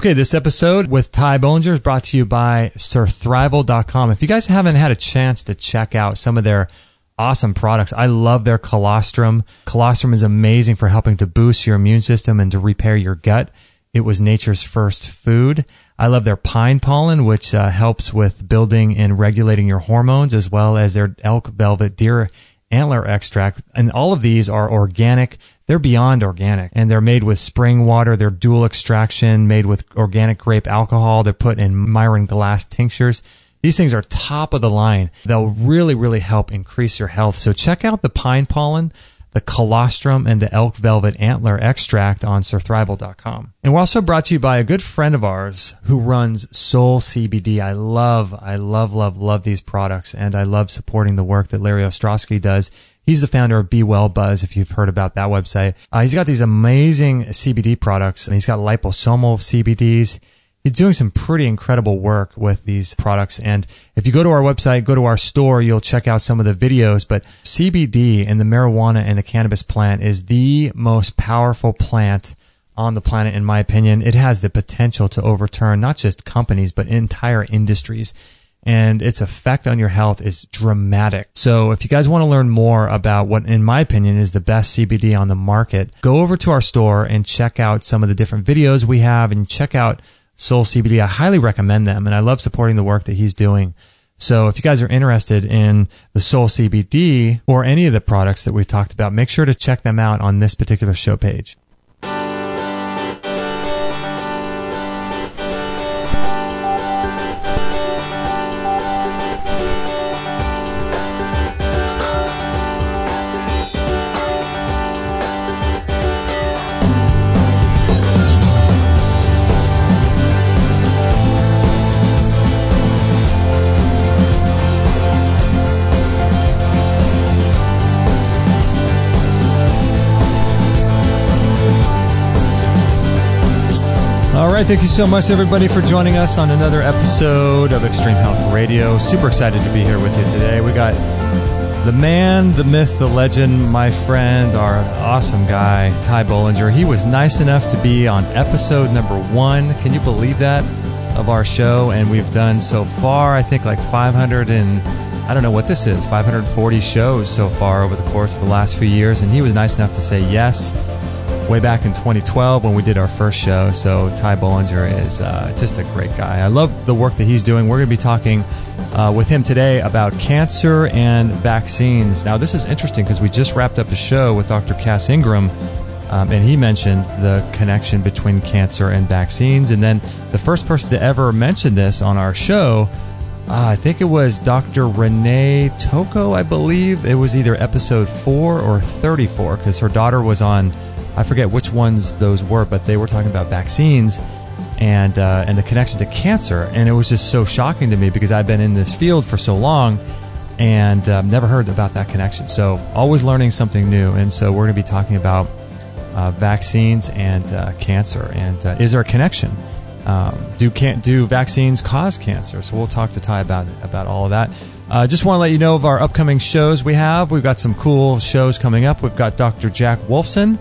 Okay, this episode with Ty Bollinger is brought to you by SirThrival.com. If you guys haven't had a chance to check out some of their awesome products, I love their colostrum. Colostrum is amazing for helping to boost your immune system and to repair your gut. It was nature's first food. I love their pine pollen, which helps with building and regulating your hormones, as well as their elk velvet deer antler extract. And all of these are organic. They're beyond organic, and they're made with spring water. They're dual extraction, made with organic grape alcohol. They're put in Myron glass tinctures. These things are top of the line. They'll really, really help increase your health. So check out the pine pollen, the colostrum, and the elk velvet antler extract on SirThrival.com. And we're also brought to you by a good friend of ours who runs Soul CBD. I love these products, and I love supporting the work that Larry Ostrowski does. He's the founder of Be Well Buzz, if you've heard about that website. He's got these amazing CBD products, and he's got liposomal CBDs. He's doing some pretty incredible work with these products. And if you go to our website, go to our store, you'll check out some of the videos. But CBD and the marijuana and the cannabis plant is the most powerful plant on the planet, in my opinion. It has the potential to overturn not just companies, but entire industries. And its effect on your health is dramatic. So if you guys want to learn more about what, in my opinion, is the best CBD on the market, go over to our store and check out some of the different videos we have, and check out Soul CBD. I highly recommend them, and I love supporting the work that he's doing. So if you guys are interested in the Soul CBD or any of the products that we've talked about, make sure to check them out on this particular show page. All right, thank you so much, everybody, for joining us on another episode of Extreme Health Radio. Super excited to be here with you today. We got the man, the myth, the legend, my friend, our awesome guy, Ty Bollinger. He was nice enough to be on episode number 1. Can you believe that, of our show? And we've done so far, I think, like 500 and I don't know what this is, 540 shows so far over the course of the last few years. And he was nice enough to say yes way back in 2012 when we did our first show. So Ty Bollinger is just a great guy. I love the work that he's doing. We're going to be talking with him today about cancer and vaccines. Now, this is interesting because we just wrapped up a show with Dr. Cass Ingram, and he mentioned the connection between cancer and vaccines. And then the first person to ever mention this on our show, I think it was Dr. Renee Toko, I believe. It was either episode 4 or 34, because her daughter was on, I forget which ones those were, but they were talking about vaccines and the connection to cancer. And it was just so shocking to me because I've been in this field for so long and never heard about that connection. So always learning something new. And so we're going to be talking about vaccines and cancer. And is there a connection? Do vaccines cause cancer? So we'll talk to Ty about all of that. Just want to let you know of our upcoming shows we have. We've got some cool shows coming up. We've got Dr. Jack Wolfson.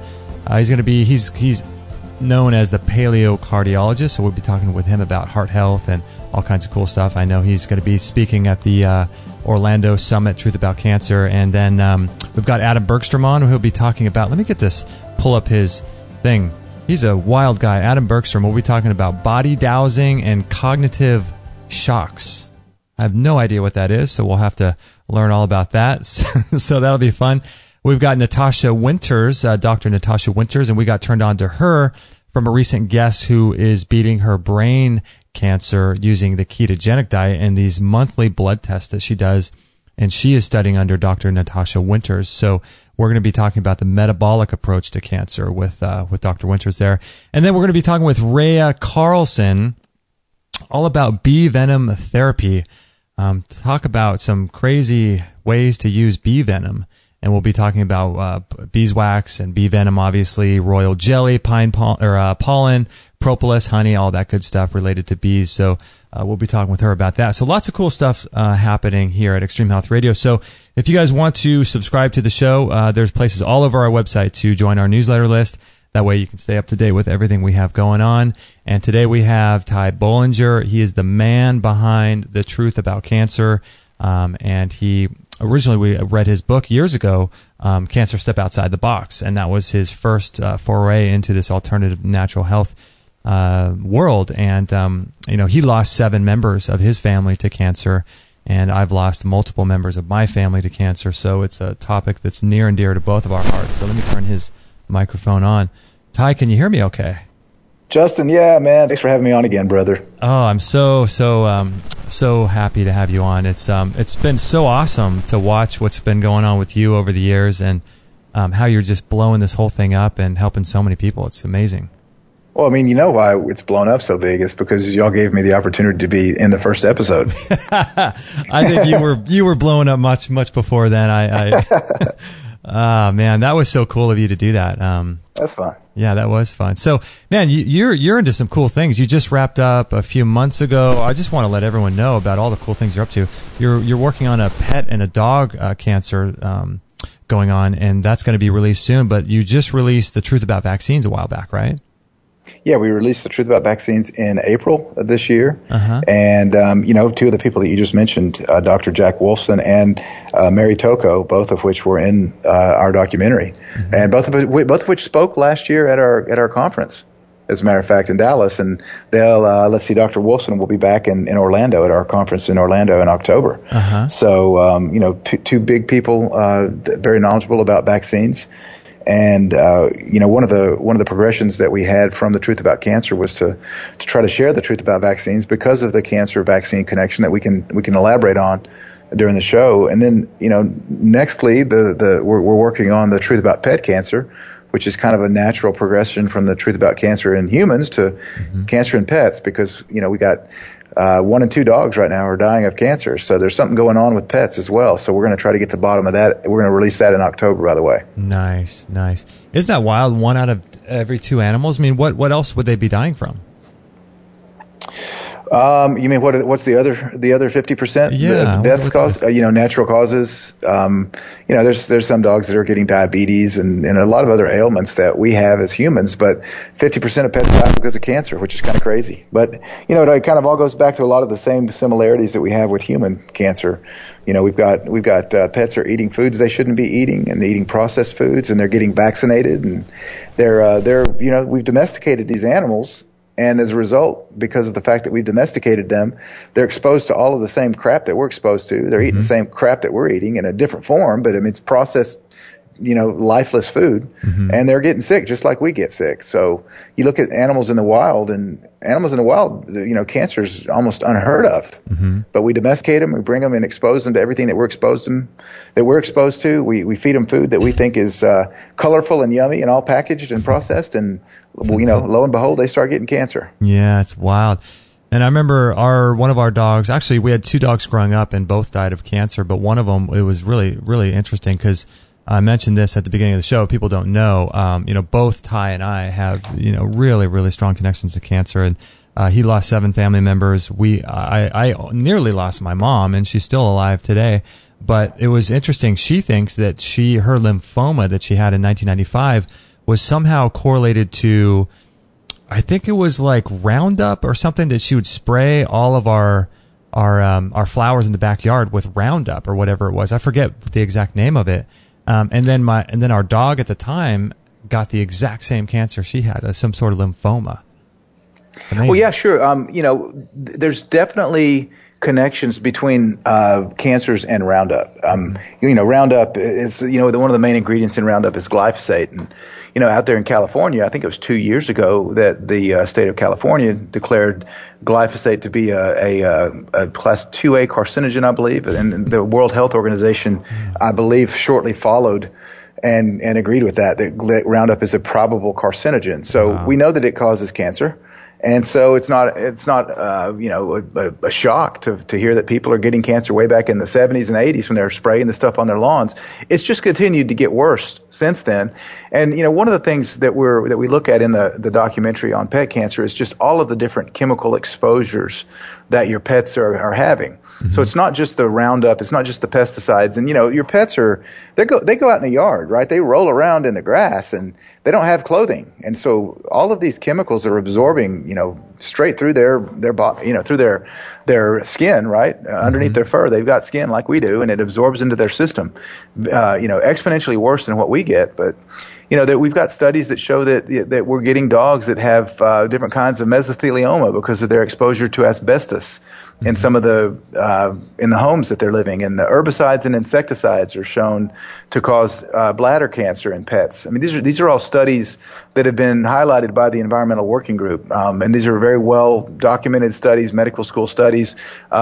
He's known as the paleocardiologist, so we'll be talking with him about heart health and all kinds of cool stuff. I know he's going to be speaking at the Orlando Summit, Truth About Cancer. And then we've got Adam Bergstrom on, who he'll be talking about, let me get this, pull up his thing. He's a wild guy. Adam Bergstrom will be talking about body dowsing and cognitive shocks. I have no idea what that is, so we'll have to learn all about that. So that'll be fun. We've got Natasha Winters, Dr. Natasha Winters, and we got turned on to her from a recent guest who is beating her brain cancer using the ketogenic diet and these monthly blood tests that she does. And she is studying under Dr. Natasha Winters. So we're going to be talking about the metabolic approach to cancer with Dr. Winters there. And then we're going to be talking with Rhea Carlson all about bee venom therapy. Talk about some crazy ways to use bee venom. And we'll be talking about beeswax and bee venom, obviously, royal jelly, pollen, propolis, honey, all that good stuff related to bees. So we'll be talking with her about that. So lots of cool stuff happening here at Extreme Health Radio. So if you guys want to subscribe to the show, there's places all over our website to join our newsletter list. That way you can stay up to date with everything we have going on. And today we have Ty Bollinger. He is the man behind The Truth About Cancer. And originally we read his book years ago, Cancer Step Outside the Box. And that was his first foray into this alternative natural health world. And, he lost 7 members of his family to cancer. And I've lost multiple members of my family to cancer. So it's a topic that's near and dear to both of our hearts. So let me turn his microphone on. Ty, can you hear me okay? Justin, yeah, man. Thanks for having me on again, brother. Oh, I'm so happy to have you on. It's been so awesome to watch what's been going on with you over the years, and how you're just blowing this whole thing up and helping so many people. It's amazing. Well, I mean, you know why it's blown up so big? It's because y'all gave me the opportunity to be in the first episode. I think you were blowing up much before then. Man, that was so cool of you to do that. That's fun. Yeah, that was fun. So, man, you're into some cool things. You just wrapped up a few months ago. I just want to let everyone know about all the cool things you're up to. You're working on a pet and a dog cancer going on, and that's going to be released soon. But you just released The Truth About Vaccines a while back, right? Yeah, we released The Truth About Vaccines in April of this year. Uh-huh. And, two of the people that you just mentioned, Dr. Jack Wolfson and Mary Tocco, both of which were in our documentary. Mm-hmm. And both of which spoke last year at our conference, as a matter of fact, in Dallas. And they'll, Dr. Wolfson will be back in Orlando at our conference in Orlando in October. Uh-huh. So, two big people, very knowledgeable about vaccines. And one of the progressions that we had from The Truth About Cancer was to try to share the truth about vaccines because of the cancer vaccine connection that we can elaborate on during the show. And then nextly we're working on The Truth About Pet Cancer, which is kind of a natural progression from The Truth About Cancer in humans to cancer in pets, because we got 1 and 2 dogs right now are dying of cancer. So there's something going on with pets as well. So we're going to try to get to the bottom of that. We're going to release that in October, by the way. Nice. Isn't that wild? 1 out of every 2 animals. I mean, what else would they be dying from? You mean what's the other 50%? Yeah. Deaths caused, natural causes. There's some dogs that are getting diabetes and a lot of other ailments that we have as humans, but 50% of pets die because of cancer, which is kind of crazy. But, it kind of all goes back to a lot of the same similarities that we have with human cancer. We've got pets are eating foods they shouldn't be eating and eating processed foods, and they're getting vaccinated, and we've domesticated these animals. And as a result, because of the fact that we've domesticated them, they're exposed to all of the same crap that we're exposed to. They're eating the same crap that we're eating in a different form, but it's processed, lifeless food, and they're getting sick just like we get sick. So you look at animals in the wild, cancer is almost unheard of. But we domesticate them, we bring them and expose them to everything that we're exposed to. We feed them food that we think is colorful and yummy and all packaged and processed, and lo and behold, they start getting cancer. Yeah, it's wild. And I remember one of our dogs, actually we had 2 dogs growing up and both died of cancer, but one of them, it was really, really interesting because I mentioned this at the beginning of the show. People don't know, both Ty and I have, really, really strong connections to cancer. And he lost 7 family members. I nearly lost my mom, and she's still alive today. But it was interesting. She thinks that her lymphoma that she had in 1995 was somehow correlated to, I think it was like Roundup or something, that she would spray all of our flowers in the backyard with Roundup or whatever it was. I forget the exact name of it. And then our dog at the time got the exact same cancer she had, some sort of lymphoma. Well, yeah, sure. There's definitely connections between cancers and Roundup. Roundup is, one of the main ingredients in Roundup is glyphosate. And, out there in California, I think it was 2 years ago that the state of California declared glyphosate to be a class 2A carcinogen, I believe. And the World Health Organization, I believe, shortly followed and agreed with that Roundup is a probable carcinogen. So we know that it causes cancer. And so it's not a shock to hear that people are getting cancer way back in the 70s and 80s when they were spraying the stuff on their lawns. It's just continued to get worse since then. And one of the things that we look at in the documentary on pet cancer is just all of the different chemical exposures that your pets are having. Mm-hmm. So it's not just the Roundup, it's not just the pesticides. And your pets they go out in the yard, right? They roll around in the grass and they don't have clothing. And so all of these chemicals are absorbing, straight through their body, through their skin, right? Underneath their fur, they've got skin like we do, and it absorbs into their system, exponentially worse than what we get. But that we've got studies that show that we're getting dogs that have different kinds of mesothelioma because of their exposure to asbestos in some of the in the homes that they're living in. The herbicides and insecticides are shown to cause bladder cancer in pets. I mean, these are all studies that have been highlighted by the Environmental Working Group, and these are very well documented studies, medical school studies.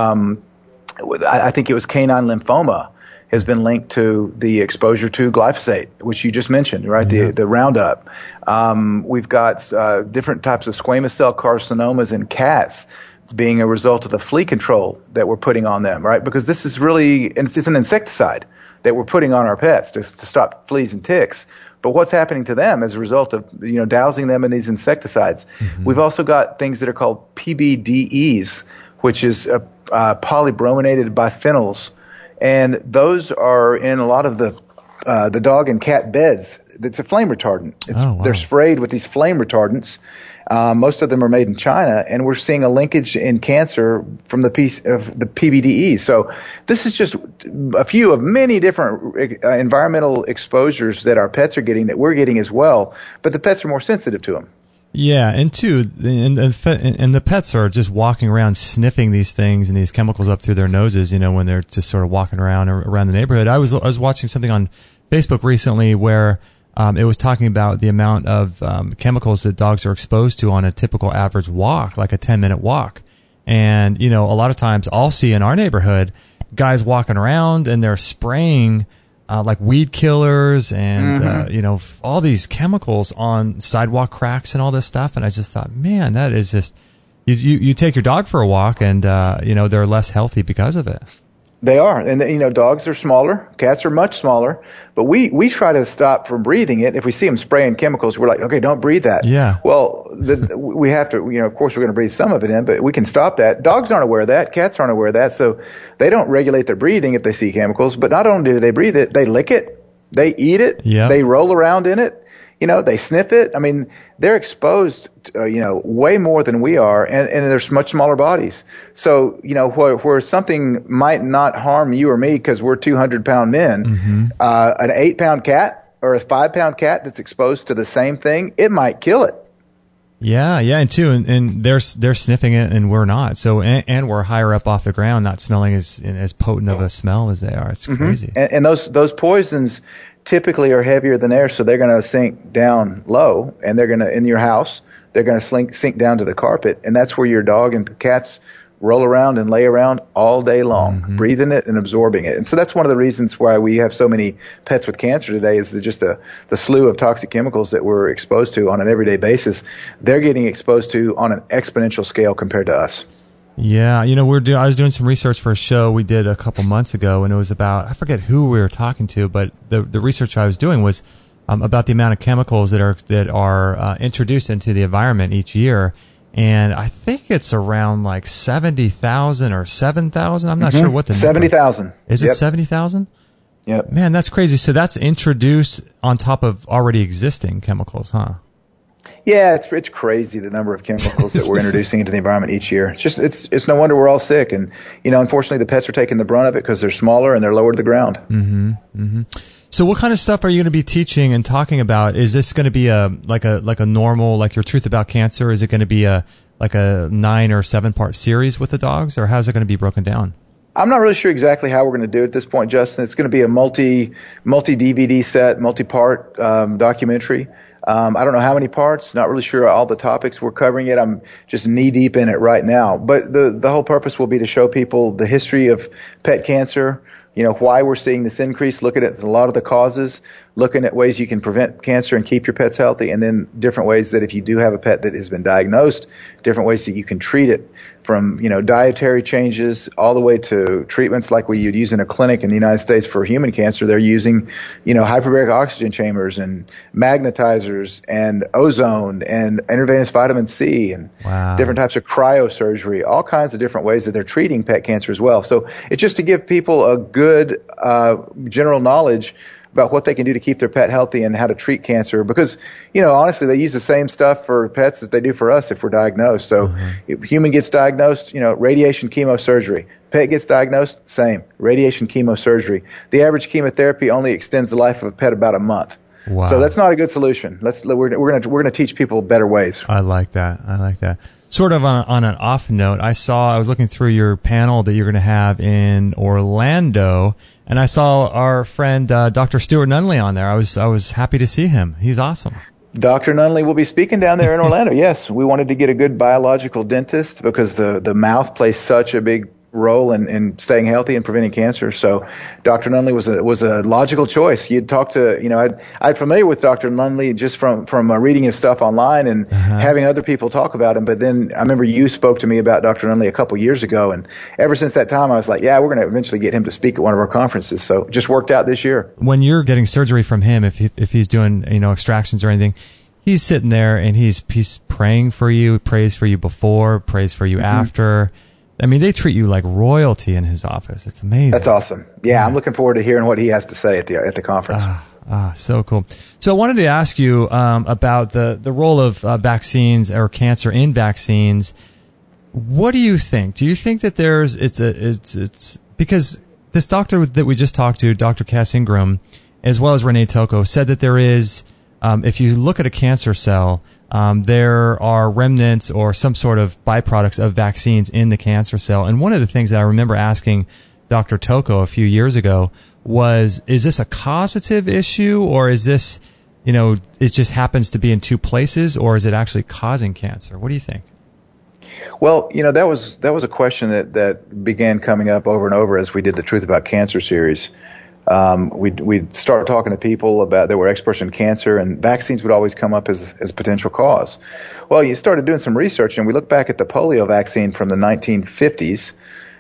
I think it was canine lymphoma has been linked to the exposure to glyphosate, which you just mentioned, right? Mm-hmm. The Roundup. We've got different types of squamous cell carcinomas in cats being a result of the flea control that we're putting on them, right? Because this is really, it's an insecticide that we're putting on our pets to stop fleas and ticks. But what's happening to them as a result of, dousing them in these insecticides? Mm-hmm. We've also got things that are called PBDEs, which is polybrominated biphenyls. And those are in a lot of the dog and cat beds. It's a flame retardant. They're sprayed with these flame retardants. Most of them are made in China, and we're seeing a linkage in cancer from the piece of the PBDE. So this is just a few of many different environmental exposures that our pets are getting, that we're getting as well. But the pets are more sensitive to them. Yeah, and the pets are just walking around sniffing these things and these chemicals up through their noses, when they're just sort of walking around the neighborhood. I was watching something on Facebook recently where it was talking about the amount of chemicals that dogs are exposed to on a typical average walk, like a 10-minute walk. And, a lot of times I'll see in our neighborhood guys walking around and they're spraying like weed killers and, all these chemicals on sidewalk cracks and all this stuff. And I just thought, man, that is just, you take your dog for a walk and, they're less healthy because of it. They are. And, dogs are smaller. Cats are much smaller. But we try to stop from breathing it. If we see them spraying chemicals, we're like, okay, don't breathe that. Yeah. Well, we have to, of course, we're going to breathe some of it in, but we can stop that. Dogs aren't aware of that. Cats aren't aware of that. So they don't regulate their breathing if they see chemicals. But not only do they breathe it, they lick it. They eat it. Yep. They roll around in it. They sniff it. I mean, they're exposed, way more than we are, and they're much smaller bodies. So, where something might not harm you or me because we're 200-pound men, an 8-pound cat or a 5-pound cat that's exposed to the same thing, it might kill it. Yeah, and they're sniffing it and we're not. So, and we're higher up off the ground, not smelling as potent of a smell as they are. It's crazy. And those poisons typically are heavier than air, so they're going to sink down low, and they're going to, in your house, they're going to sink down to the carpet, and that's where your dog and cats roll around and lay around all day long, breathing it and absorbing it. And so that's one of the reasons why we have so many pets with cancer today, is just the slew of toxic chemicals that we're exposed to on an everyday basis. They're getting exposed to on an exponential scale compared to us. Yeah, I was doing some research for a show we did a couple months ago, and it was about, I forget who we were talking to, but the research I was doing was about the amount of chemicals that are introduced into the environment each year, and I think it's around like 70,000 or 7,000. I'm not sure what the 70,000. Is it 70,000? Yep. Man, that's crazy. So that's introduced on top of already existing chemicals, huh? Yeah, it's crazy the number of chemicals that we're introducing into the environment each year. It's no wonder we're all sick, and unfortunately the pets are taking the brunt of it because they're smaller and they're lower to the ground. Mm-hmm. Mm-hmm. So what kind of stuff are you going to be teaching and talking about? Is this going to be like a normal, like your Truth About Cancer? Is it going to be a 9 or 7 part series with the dogs, or how's it going to be broken down? I'm not really sure exactly how we're going to do it at this point, Justin. It's going to be a multi DVD set, multi-part documentary. I don't know how many parts, not really sure all the topics we're covering yet. I'm just knee deep in it right now. But the whole purpose will be to show people the history of pet cancer, why we're seeing this increase, looking at a lot of the causes, looking at ways you can prevent cancer and keep your pets healthy, and then different ways that if you do have a pet that has been diagnosed, different ways that you can treat it from dietary changes all the way to treatments like we would use in a clinic in the United States for human cancer. They're using hyperbaric oxygen chambers and magnetizers and ozone and intravenous vitamin C and different types of cryosurgery, all kinds of different ways that they're treating pet cancer as well. So it's just to give people a good general knowledge about what they can do to keep their pet healthy and how to treat cancer, because honestly, they use the same stuff for pets that they do for us if we're diagnosed. So if human gets diagnosed, radiation chemosurgery. Pet gets diagnosed, same, radiation chemosurgery. The average chemotherapy only extends the life of a pet about a month. Wow. So that's not a good solution. We're going to teach people better ways. I like that. Sort of on an off note, I was looking through your panel that you're going to have in Orlando, and I saw our friend Dr. Stuart Nunley on there. I was happy to see him. He's awesome. Dr. Nunley will be speaking down there in Orlando. Yes, we wanted to get a good biological dentist because the mouth plays such a big role in staying healthy and preventing cancer. So Dr. Nunley was a logical choice. You'd talk to, I'm familiar with Dr. Nunley just from reading his stuff online and having other people talk about him. But then I remember you spoke to me about Dr. Nunley a couple years ago. And ever since that time, I was like, yeah, we're going to eventually get him to speak at one of our conferences. So it just worked out this year. When you're getting surgery from him, if he's doing, extractions or anything, he's sitting there and he's praying for you, prays for you before, prays for you after. I mean, they treat you like royalty in his office. It's amazing. That's awesome. Yeah, I'm looking forward to hearing what he has to say at the conference. So cool. So I wanted to ask you about the role of vaccines or cancer in vaccines. What do you think? Do you think that it's because this doctor that we just talked to, Dr. Cass Ingram, as well as Renee Tocco, said that there is, if you look at a cancer cell, there are remnants or some sort of byproducts of vaccines in the cancer cell. And one of the things that I remember asking Dr. Tocco a few years ago was, is this a causative issue, or is this, it just happens to be in two places, or is it actually causing cancer? What do you think? Well, that was a question that began coming up over and over as we did the Truth About Cancer series. We'd start talking to people that were experts in cancer, and vaccines would always come up as a potential cause. Well, you started doing some research, and we looked back at the polio vaccine from the 1950s.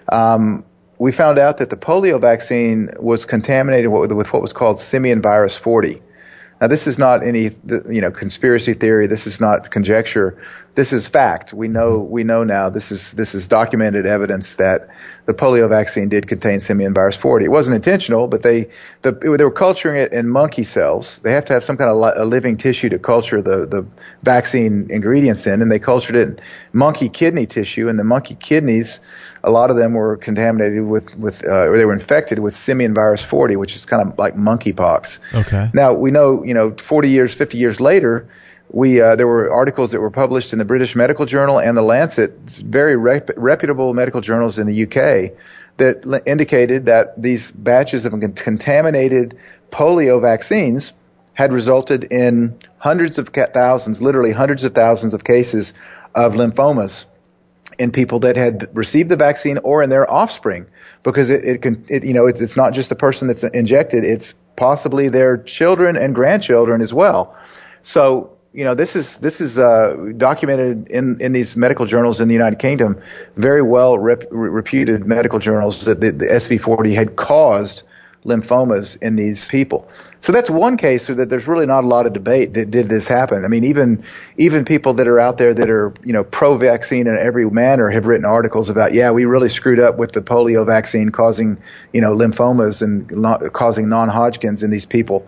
We found out that the polio vaccine was contaminated with what was called simian virus 40. Now, this is not any conspiracy theory. This is not conjecture. This is fact. We know now. This is documented evidence that the polio vaccine did contain simian virus 40. It wasn't intentional, but they were culturing it in monkey cells. They have to have some kind of a living tissue to culture the vaccine ingredients in, and they cultured it in monkey kidney tissue. And the monkey kidneys, a lot of them were contaminated or they were infected with simian virus 40, which is kind of like monkeypox. Okay. Now we know, 40 years, 50 years later, there were articles that were published in the British Medical Journal and the Lancet, very reputable medical journals in the UK, that indicated that these batches of contaminated polio vaccines had resulted in literally hundreds of thousands of cases of lymphomas in people that had received the vaccine or in their offspring, because it's not just the person that's injected, it's possibly their children and grandchildren as well. So, this is documented in these medical journals in the United Kingdom, very well reputed medical journals, that the SV40 had caused lymphomas in these people. So that's one case that there's really not a lot of debate. Did this happen? I mean, even people that are out there that are, pro-vaccine in every manner have written articles about, we really screwed up with the polio vaccine causing, lymphomas and causing non-Hodgkin's in these people.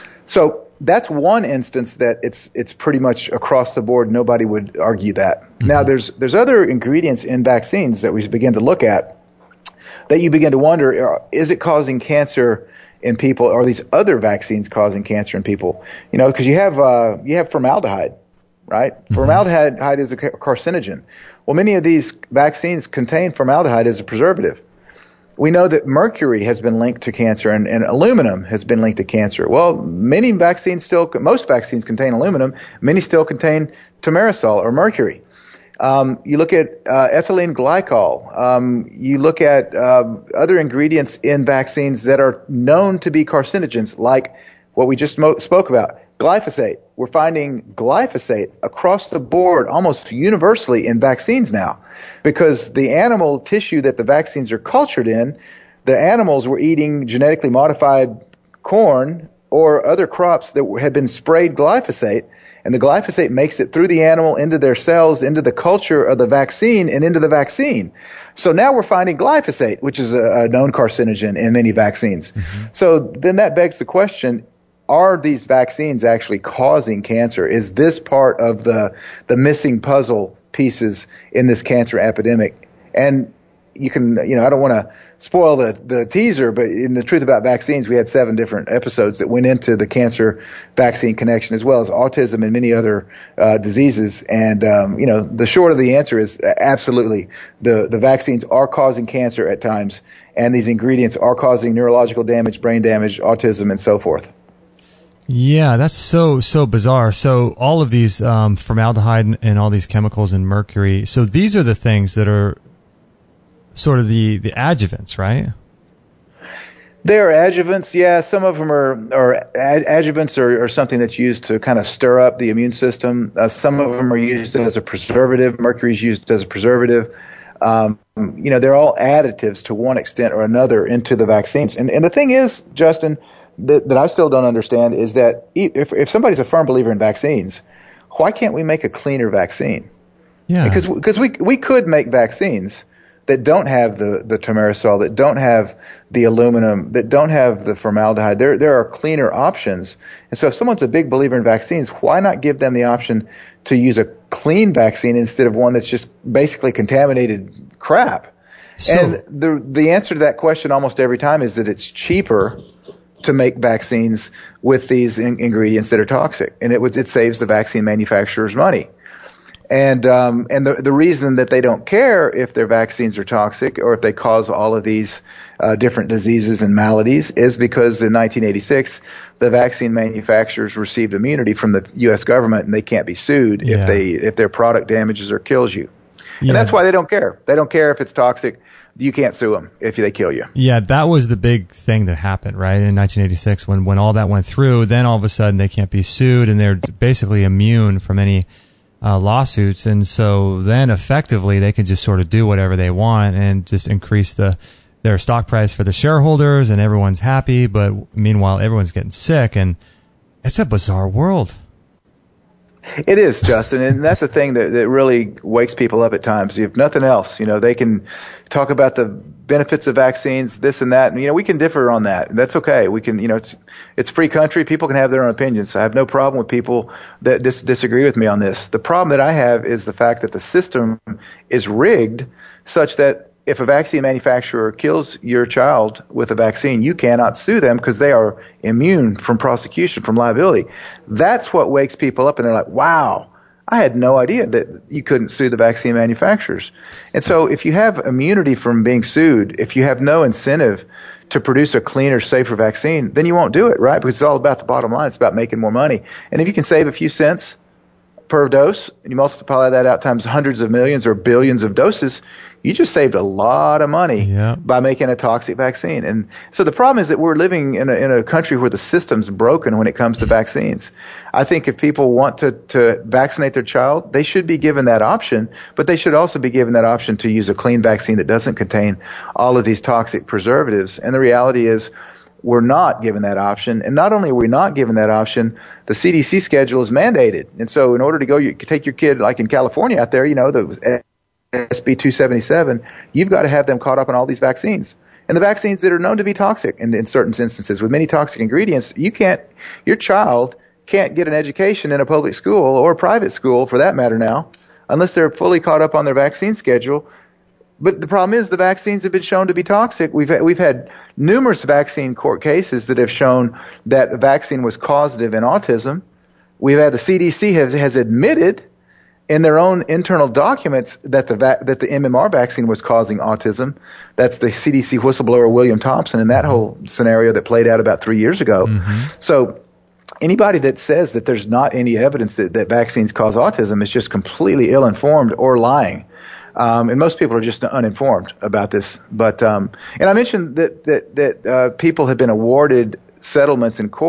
So that's one instance that it's pretty much across the board. Nobody would argue that. Mm-hmm. Now, there's other ingredients in vaccines that we begin to look at that you begin to wonder, is it causing cancer in people, or are these other vaccines causing cancer in people? Because you have formaldehyde, right? Mm-hmm. Formaldehyde is a carcinogen. Well, many of these vaccines contain formaldehyde as a preservative. We know that mercury has been linked to cancer and aluminum has been linked to cancer. Well, most vaccines contain aluminum. Many still contain thimerosal or mercury. You look at ethylene glycol. You look at other ingredients in vaccines that are known to be carcinogens, like what we just spoke about, Glyphosate. We're finding glyphosate across the board almost universally in vaccines now, because the animal tissue that the vaccines are cultured in, the animals were eating genetically modified corn or other crops that had been sprayed glyphosate, and the glyphosate makes it through the animal into their cells, into the culture of the vaccine, and into the vaccine. So now we're finding glyphosate, which is a known carcinogen in many vaccines. Mm-hmm. So then that begs the question, are these vaccines actually causing cancer? Is this part of the missing puzzle pieces in this cancer epidemic? And you can, I don't want to spoil the teaser, but in the truth about vaccines, we had 7 different episodes that went into the cancer vaccine connection, as well as autism and many other diseases. And, the short of the answer is absolutely the vaccines are causing cancer at times, and these ingredients are causing neurological damage, brain damage, autism, and so forth. Yeah, that's so bizarre. So all of these formaldehyde and all these chemicals and mercury, so these are the things that are sort of the adjuvants, right? They are adjuvants, yeah. Some of them are adjuvants or something that's used to kind of stir up the immune system. Some of them are used as a preservative. Mercury is used as a preservative. They're all additives to one extent or another into the vaccines. And the thing is, Justin, that I still don't understand is that if somebody's a firm believer in vaccines, why can't we make a cleaner vaccine? Yeah. Because we could make vaccines that don't have the thimerosal, that don't have the aluminum, that don't have the formaldehyde. There are cleaner options. And so if someone's a big believer in vaccines, why not give them the option to use a clean vaccine instead of one that's just basically contaminated crap? And the answer to that question almost every time is that it's cheaper to make vaccines with these ingredients that are toxic, and it saves the vaccine manufacturers money. And the reason that they don't care if their vaccines are toxic or if they cause all of these different diseases and maladies is because in 1986 the vaccine manufacturers received immunity from the U.S. government, and they can't be sued if their product damages or kills you. Yeah. And that's why they don't care. They don't care if it's toxic. You can't sue them if they kill you. Yeah, that was the big thing that happened, right, in 1986 when all that went through. Then all of a sudden they can't be sued, and they're basically immune from any lawsuits. And so then effectively they can just sort of do whatever they want and just increase their stock price for the shareholders, and everyone's happy. But meanwhile, everyone's getting sick, and it's a bizarre world. It is, Justin, and that's the thing that really wakes people up at times. If nothing else, they can talk about the benefits of vaccines, this and that, and we can differ on that. That's okay. We can, it's free country. People can have their own opinions. I have no problem with people that disagree with me on this. The problem that I have is the fact that the system is rigged such that if a vaccine manufacturer kills your child with a vaccine, you cannot sue them because they are immune from prosecution, from liability. That's what wakes people up, and they're like, wow, I had no idea that you couldn't sue the vaccine manufacturers. And so if you have immunity from being sued, if you have no incentive to produce a cleaner, safer vaccine, then you won't do it, right? Because it's all about the bottom line. It's about making more money. And if you can save a few cents per dose, and you multiply that out times hundreds of millions or billions of doses, you just saved a lot of money by making a toxic vaccine. And so the problem is that we're living in a country where the system's broken when it comes to vaccines. I think if people want to vaccinate their child, they should be given that option, but they should also be given that option to use a clean vaccine that doesn't contain all of these toxic preservatives. And the reality is we're not given that option. And not only are we not given that option, the CDC schedule is mandated. And so in order to go, you take your kid, like in California out there, the SB 277, you've got to have them caught up on all these vaccines. And the vaccines that are known to be toxic in certain instances with many toxic ingredients, your child can't get an education in a public school or a private school for that matter now, unless they're fully caught up on their vaccine schedule. But the problem is the vaccines have been shown to be toxic. We've had numerous vaccine court cases that have shown that the vaccine was causative in autism. We've had the CDC has admitted in their own internal documents that the MMR vaccine was causing autism. That's the CDC whistleblower William Thompson and that whole scenario that played out about 3 years ago. Mm-hmm. So anybody that says that there's not any evidence that vaccines cause autism is just completely ill-informed or lying. And most people are just uninformed about this. But and I mentioned that people have been awarded settlements in court.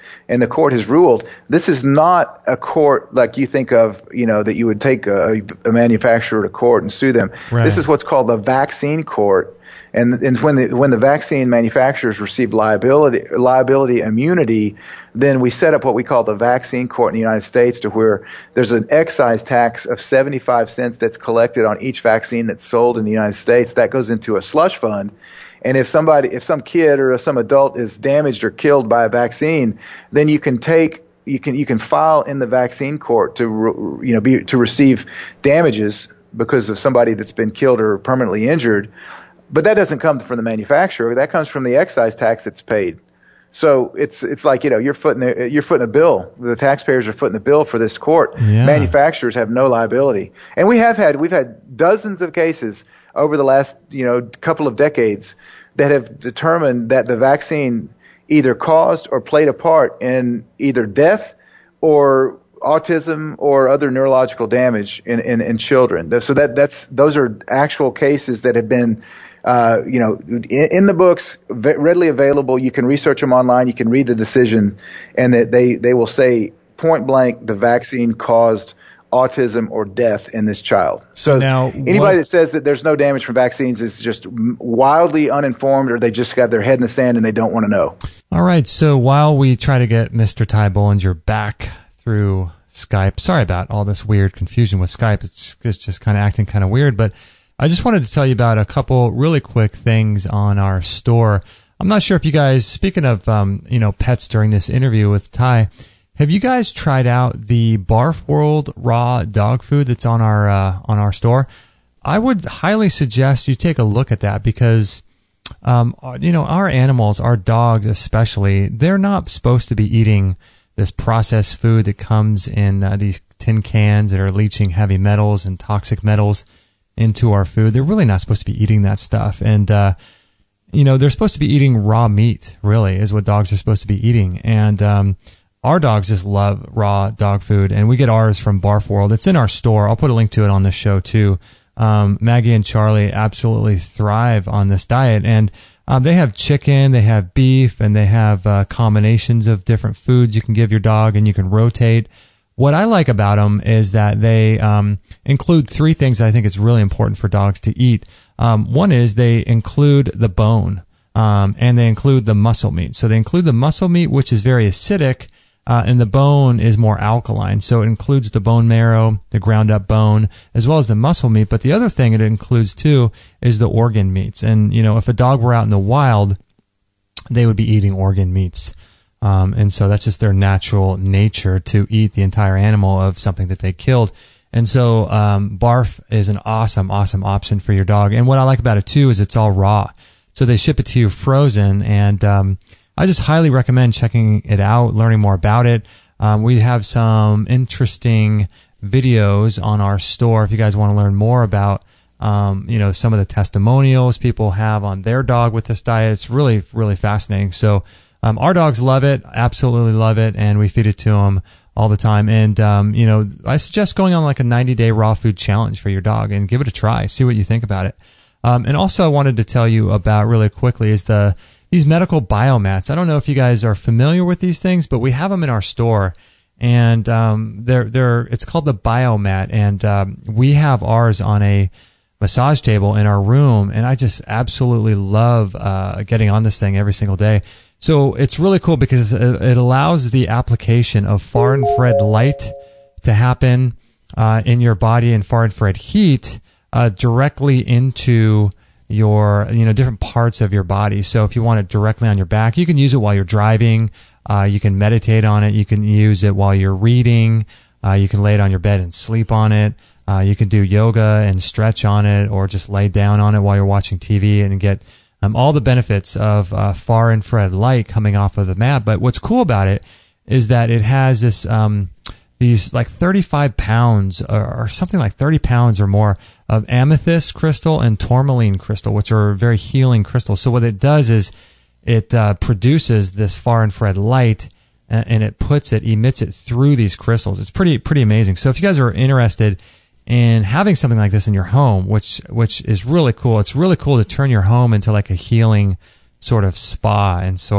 and the court has ruled. This is not a court like you think of, that you would take a manufacturer to court and sue them. Right. This is what's called the vaccine court. And when the vaccine manufacturers received liability immunity, then we set up what we call the vaccine court in the United States, to where there's an excise tax of 75 cents that's collected on each vaccine that's sold in the United States. That goes into a slush fund. And if some kid or some adult is damaged or killed by a vaccine, then you can file in the vaccine court to receive damages because of somebody that's been killed or permanently injured. But that doesn't come from the manufacturer. That comes from the excise tax that's paid. So it's like, you're footing a bill. The taxpayers are footing the bill for this court. Yeah. Manufacturers have no liability. And we've had dozens of cases over the last, couple of decades that have determined that the vaccine either caused or played a part in either death or autism or other neurological damage in children. So those are actual cases that have been in the books, readily available. You can research them online. You can read the decision, and that they will say point blank the vaccine caused autism or death in this child. So now, anybody that says that there's no damage from vaccines is just wildly uninformed, or they just have their head in the sand and they don't want to know. All right. So while we try to get Mr. Ty Bollinger back through Skype, sorry about all this weird confusion with Skype. It's just kind of acting kind of weird, but I just wanted to tell you about a couple really quick things on our store. I'm not sure if you guys, speaking of, pets during this interview with Ty, have you guys tried out the Barf World raw dog food that's on our store? I would highly suggest you take a look at that because, our animals, our dogs especially, they're not supposed to be eating this processed food that comes in these tin cans that are leaching heavy metals and toxic metals into our food. They're really not supposed to be eating that stuff. And, they're supposed to be eating raw meat, really, is what dogs are supposed to be eating. And, our dogs just love raw dog food, and we get ours from Barf World. It's in our store. I'll put a link to it on the show too. Maggie and Charlie absolutely thrive on this diet, and they have chicken, they have beef, and they have combinations of different foods you can give your dog, and you can rotate. What I like about them is that they include three things that I think is really important for dogs to eat. One is they include the bone, and they include the muscle meat. So they include the muscle meat, which is very acidic, and the bone is more alkaline. So it includes the bone marrow, the ground up bone, as well as the muscle meat. But the other thing it includes too is the organ meats. And, if a dog were out in the wild, they would be eating organ meats. And so that's just their natural nature to eat the entire animal of something that they killed. And so, Barf is an awesome, awesome option for your dog. And what I like about it too is it's all raw. So they ship it to you frozen, and, I just highly recommend checking it out, learning more about it. We have some interesting videos on our store if you guys want to learn more about, some of the testimonials people have on their dog with this diet. It's really, really fascinating. So, our dogs love it, absolutely love it, and we feed it to them all the time. And, I suggest going on like a 90-day raw food challenge for your dog and give it a try. See what you think about it. And also I wanted to tell you about really quickly is these medical biomats. I don't know if you guys are familiar with these things, but we have them in our store, and it's called the Biomat, and we have ours on a massage table in our room, and I just absolutely love getting on this thing every single day. So it's really cool because it allows the application of far infrared light to happen in your body, and far infrared heat directly into your, different parts of your body. So if you want it directly on your back, you can use it while you're driving. You can meditate on it. You can use it while you're reading. You can lay it on your bed and sleep on it. You can do yoga and stretch on it, or just lay down on it while you're watching TV and get all the benefits of far infrared light coming off of the mat. But what's cool about it is that it has this these like 35 pounds or something like 30 pounds or more of amethyst crystal and tourmaline crystal, which are very healing crystals. So what it does is it produces this far infrared light, and it emits it through these crystals. It's pretty amazing. So if you guys are interested in having something like this in your home, which is really cool, it's really cool to turn your home into like a healing sort of spa. And so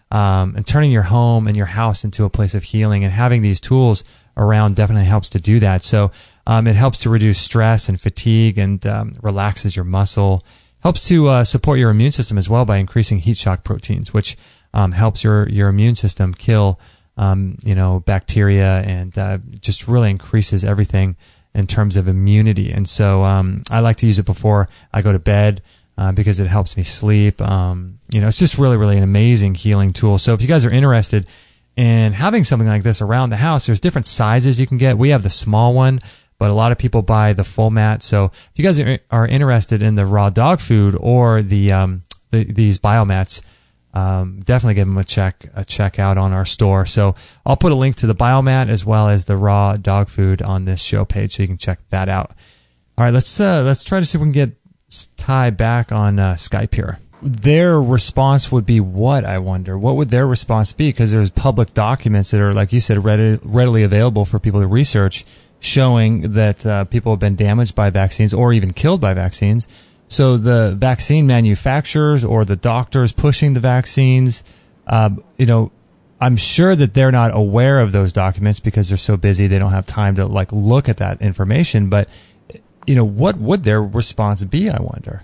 and turning your home and your house into a place of healing. And having these tools around definitely helps to do that. So it helps to reduce stress and fatigue and relaxes your muscle. Helps to support your immune system as well by increasing heat shock proteins, which helps your immune system kill bacteria and just really increases everything in terms of immunity. And so I like to use it before I go to bed because it helps me sleep. It's just really, really an amazing healing tool. So if you guys are interested in having something like this around the house, there's different sizes you can get. We have the small one, but a lot of people buy the full mat. So if you guys are interested in the raw dog food or these biomats, definitely give them a check out on our store. So I'll put a link to the biomat as well as the raw dog food on this show page, so you can check that out. All right, let's try to see if we can get Ty back on Skype here. Their response would be what, I wonder? What would their response be? Because there's public documents that are, like you said, readily available for people to research, showing that people have been damaged by vaccines or even killed by vaccines. So the vaccine manufacturers or the doctors pushing the vaccines, I'm sure that they're not aware of those documents because they're so busy they don't have time to look at that information. But what would their response be, I wonder?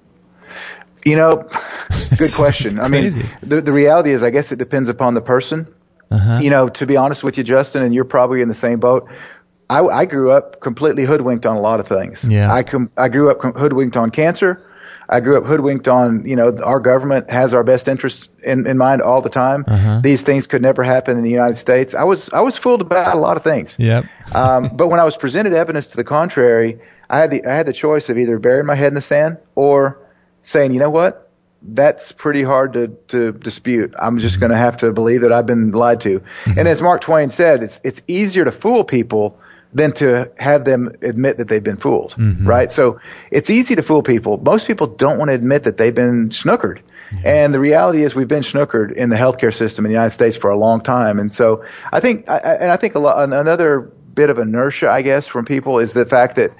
Good question. I mean, the reality is, I guess it depends upon the person. Uh-huh. To be honest with you, Justin, and you're probably in the same boat. I grew up completely hoodwinked on a lot of things. Yeah. I grew up hoodwinked on cancer. I grew up hoodwinked on, our government has our best interest in mind all the time. Uh-huh. These things could never happen in the United States. I was fooled about a lot of things. Yep. But when I was presented evidence to the contrary, I had the choice of either burying my head in the sand or saying, you know what? That's pretty hard to dispute. I'm just going to have to believe that I've been lied to. Mm-hmm. And as Mark Twain said, it's easier to fool people than to have them admit that they've been fooled, mm-hmm. right? So it's easy to fool people. Most people don't want to admit that they've been snookered. Mm-hmm. And the reality is we've been snookered in the healthcare system in the United States for a long time. And so I think another bit of inertia, I guess, from people is the fact that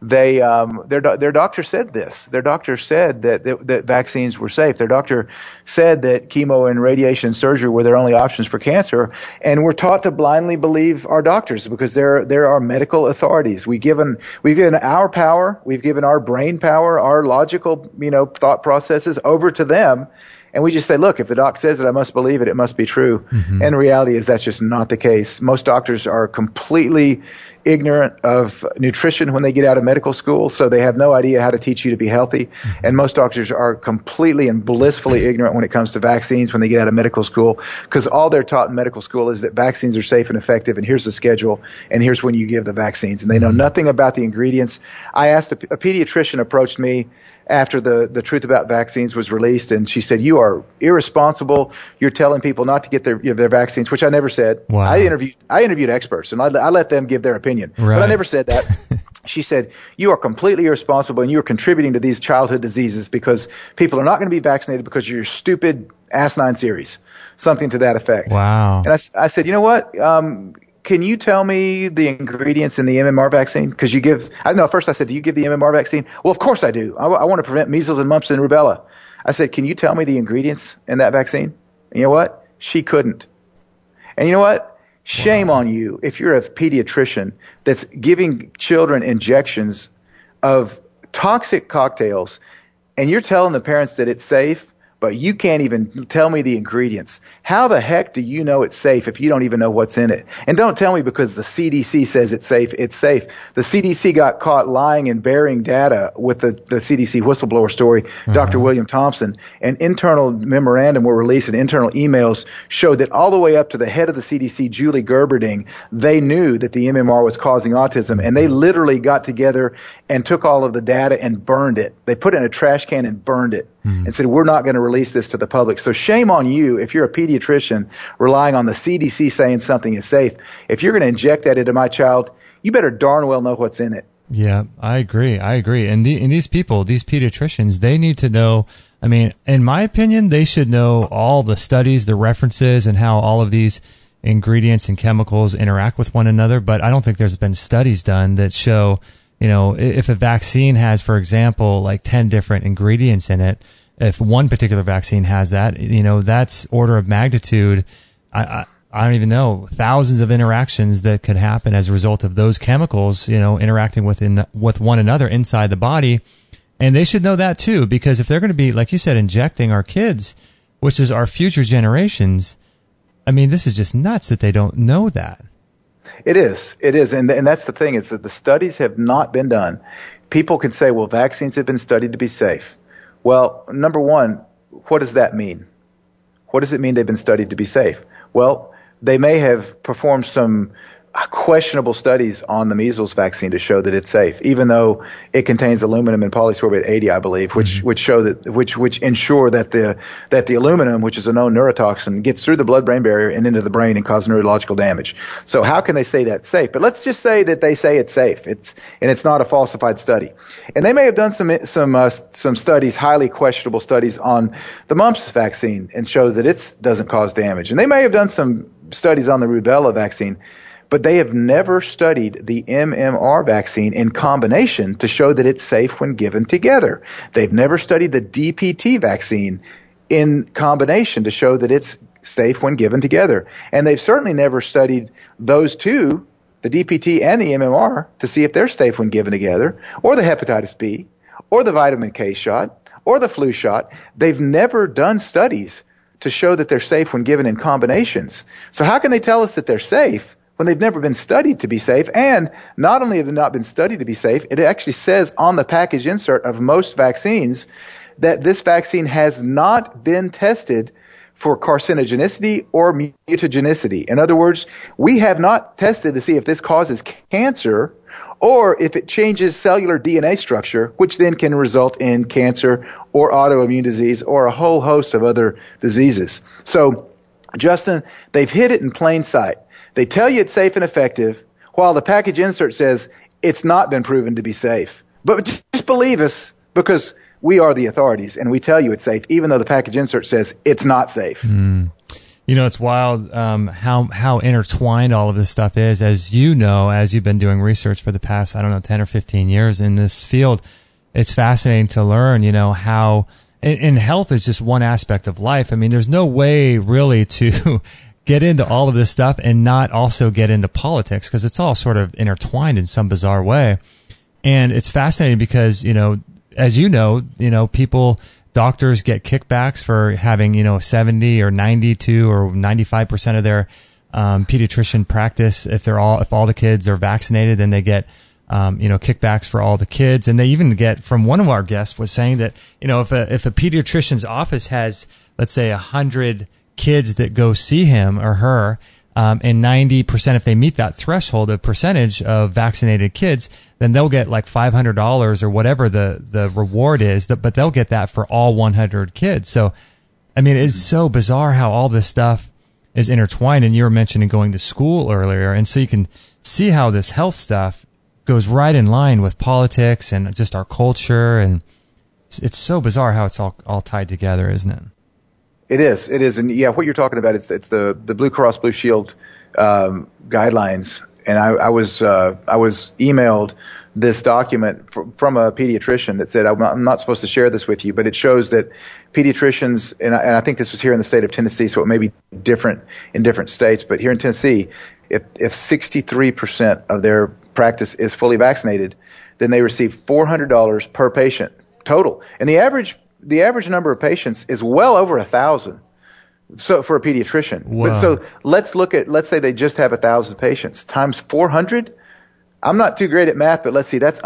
their doctor said this. Their doctor said that vaccines were safe. Their doctor said that chemo and radiation and surgery were their only options for cancer. And we're taught to blindly believe our doctors because they're our medical authorities. We've given our power, we've given our brain power, our logical, thought processes over to them. And we just say, look, if the doc says it, I must believe it. It must be true. Mm-hmm. And the reality is that's just not the case. Most doctors are completely ignorant of nutrition when they get out of medical school, so they have no idea how to teach you to be healthy. Mm-hmm. And most doctors are completely and blissfully ignorant when it comes to vaccines when they get out of medical school, because all they're taught in medical school is that vaccines are safe and effective, and here's the schedule, and here's when you give the vaccines. And they know nothing about the ingredients. I asked a pediatrician approached me after the truth about vaccines was released, and she said, you are irresponsible. You're telling people not to get their vaccines, which I never said. Wow. I interviewed experts, and I let them give their opinion. Right. But I never said that. She said, you are completely irresponsible, and you are contributing to these childhood diseases because people are not going to be vaccinated because of your stupid asinine series, something to that effect. Wow. And I said, you know what? Can you tell me the ingredients in the MMR vaccine? Because first I said, do you give the MMR vaccine? Well, of course I do. I want to prevent measles and mumps and rubella. I said, can you tell me the ingredients in that vaccine? And you know what? She couldn't. And you know what? Shame on you if you're a pediatrician that's giving children injections of toxic cocktails and you're telling the parents that it's safe, but you can't even tell me the ingredients. How the heck do you know it's safe if you don't even know what's in it? And don't tell me because the CDC says it's safe, it's safe. The CDC got caught lying and burying data with the CDC whistleblower story, Dr. William Thompson. An internal memorandum were released and internal emails showed that all the way up to the head of the CDC, Julie Gerberding, they knew that the MMR was causing autism. And they literally got together and took all of the data and burned it. They put it in a trash can and burned it. And said, we're not going to release this to the public. So shame on you if you're a pediatrician relying on the CDC saying something is safe. If you're going to inject that into my child, you better darn well know what's in it. Yeah, I agree. And these people, these pediatricians, they need to know, I mean, in my opinion, they should know all the studies, the references, and how all of these ingredients and chemicals interact with one another. But I don't think there's been studies done that show, if a vaccine has, for example, like 10 different ingredients in it, if one particular vaccine has that, that's order of magnitude. I don't even know, thousands of interactions that could happen as a result of those chemicals, interacting with one another inside the body. And they should know that too, because if they're going to be, like you said, injecting our kids, which is our future generations, I mean, this is just nuts that they don't know that. It is. And that's the thing, is that the studies have not been done. People can say, well, vaccines have been studied to be safe. Well, number one, what does that mean? What does it mean they've been studied to be safe? Well, they may have performed some questionable studies on the measles vaccine to show that it's safe, even though it contains aluminum and polysorbate 80, I believe, which ensure that the aluminum, which is a known neurotoxin, gets through the blood-brain barrier and into the brain and causes neurological damage. So how can they say that's safe? But let's just say that they say it's safe. It's not a falsified study. And they may have done some studies, highly questionable studies on the mumps vaccine, and show that it doesn't cause damage. And they may have done some studies on the rubella vaccine, but they have never studied the MMR vaccine in combination to show that it's safe when given together. They've never studied the DPT vaccine in combination to show that it's safe when given together. And they've certainly never studied those two, the DPT and the MMR, to see if they're safe when given together, or the hepatitis B, or the vitamin K shot, or the flu shot. They've never done studies to show that they're safe when given in combinations. So how can they tell us that they're safe when they've never been studied to be safe? And not only have they not been studied to be safe, it actually says on the package insert of most vaccines that this vaccine has not been tested for carcinogenicity or mutagenicity. In other words, we have not tested to see if this causes cancer or if it changes cellular DNA structure, which then can result in cancer or autoimmune disease or a whole host of other diseases. So, Justin, they've hid it in plain sight. They tell you it's safe and effective, while the package insert says it's not been proven to be safe. But just believe us, because we are the authorities, and we tell you it's safe, even though the package insert says it's not safe. It's wild how intertwined all of this stuff is. As you know, as you've been doing research for the past, 10 or 15 years in this field, it's fascinating to learn, how and health is just one aspect of life. I mean, there's no way really to get into all of this stuff and not also get into politics, because it's all sort of intertwined in some bizarre way. And it's fascinating because, as doctors get kickbacks for having, 70 or 92 or 95% of their pediatrician practice. If all the kids are vaccinated, then they get, kickbacks for all the kids. And they even get, from one of our guests was saying that, if a pediatrician's office has, let's say 100 kids that go see him or her, and 90%, if they meet that threshold of percentage of vaccinated kids, then they'll get like $500 or whatever the reward is, but they'll get that for all 100 kids. So, I mean, it's so bizarre how all this stuff is intertwined. And you were mentioning going to school earlier. And so you can see how this health stuff goes right in line with politics and just our culture. And it's so bizarre how it's all tied together, isn't it? It is. And yeah, what you're talking about, it's the Blue Cross Blue Shield guidelines. And I was emailed this document from a pediatrician that said, I'm not supposed to share this with you, but it shows that pediatricians, and I think this was here in the state of Tennessee, so it may be different in different states, but here in Tennessee, if 63% of their practice is fully vaccinated, then they receive $400 per patient total. And the average number of patients is well over 1,000. So for a pediatrician. Wow. But so let's say they just have 1,000 patients times 400. I'm not too great at math, but let's see, that's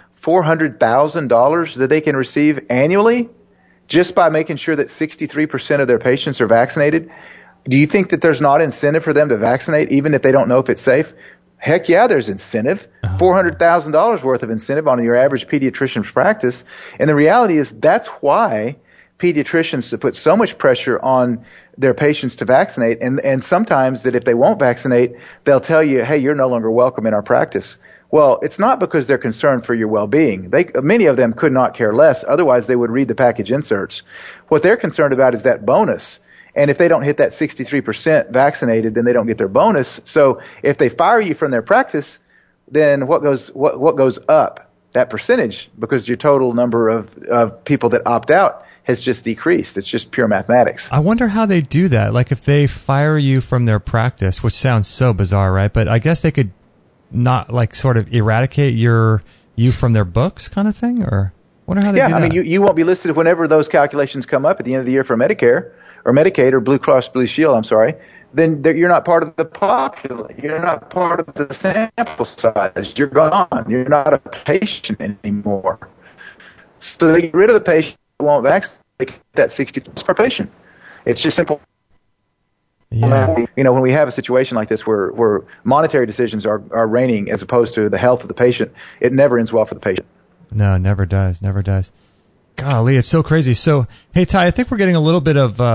$400,000 that they can receive annually just by making sure that 63% of their patients are vaccinated. Do you think that there's not incentive for them to vaccinate even if they don't know if it's safe? Heck yeah, there's incentive. $400,000 worth of incentive on your average pediatrician's practice. And the reality is that's why pediatricians put so much pressure on their patients to vaccinate. And sometimes that if they won't vaccinate, they'll tell you, hey, you're no longer welcome in our practice. Well, it's not because they're concerned for your well-being. Many of them could not care less. Otherwise, they would read the package inserts. What they're concerned about is that bonus. And if they don't hit that 63% vaccinated, then they don't get their bonus. So if they fire you from their practice, then what goes up? That percentage, because your total number of people that opt out has just decreased. It's just pure mathematics. I wonder how they do that. Like if they fire you from their practice, which sounds so bizarre, right? But I guess they could not like sort of eradicate you from their books kind of thing, or wonder how they do that. Yeah, I mean, you won't be listed whenever those calculations come up at the end of the year for Medicare or Medicaid or Blue Cross Blue Shield, I'm sorry. Then you're not part of the population. You're not part of the sample size. You're gone. You're not a patient anymore. So they get rid of the patient who won't vaccinate. They get that 60 per patient. It's just simple. Yeah. You know, when we have a situation like this where monetary decisions are reigning as opposed to the health of the patient, it never ends well for the patient. No, never does. Never does. Golly, it's so crazy. So, hey, Ty, I think we're getting a little bit of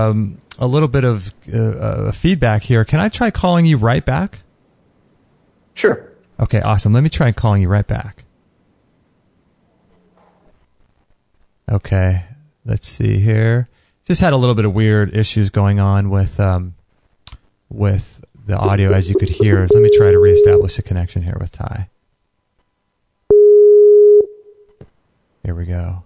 feedback here. Can I try calling you right back? Sure. Okay, awesome. Let me try calling you right back. Okay, let's see here. Just had a little bit of weird issues going on with the audio, as you could hear. Let me try to reestablish a connection here with Ty. Here we go.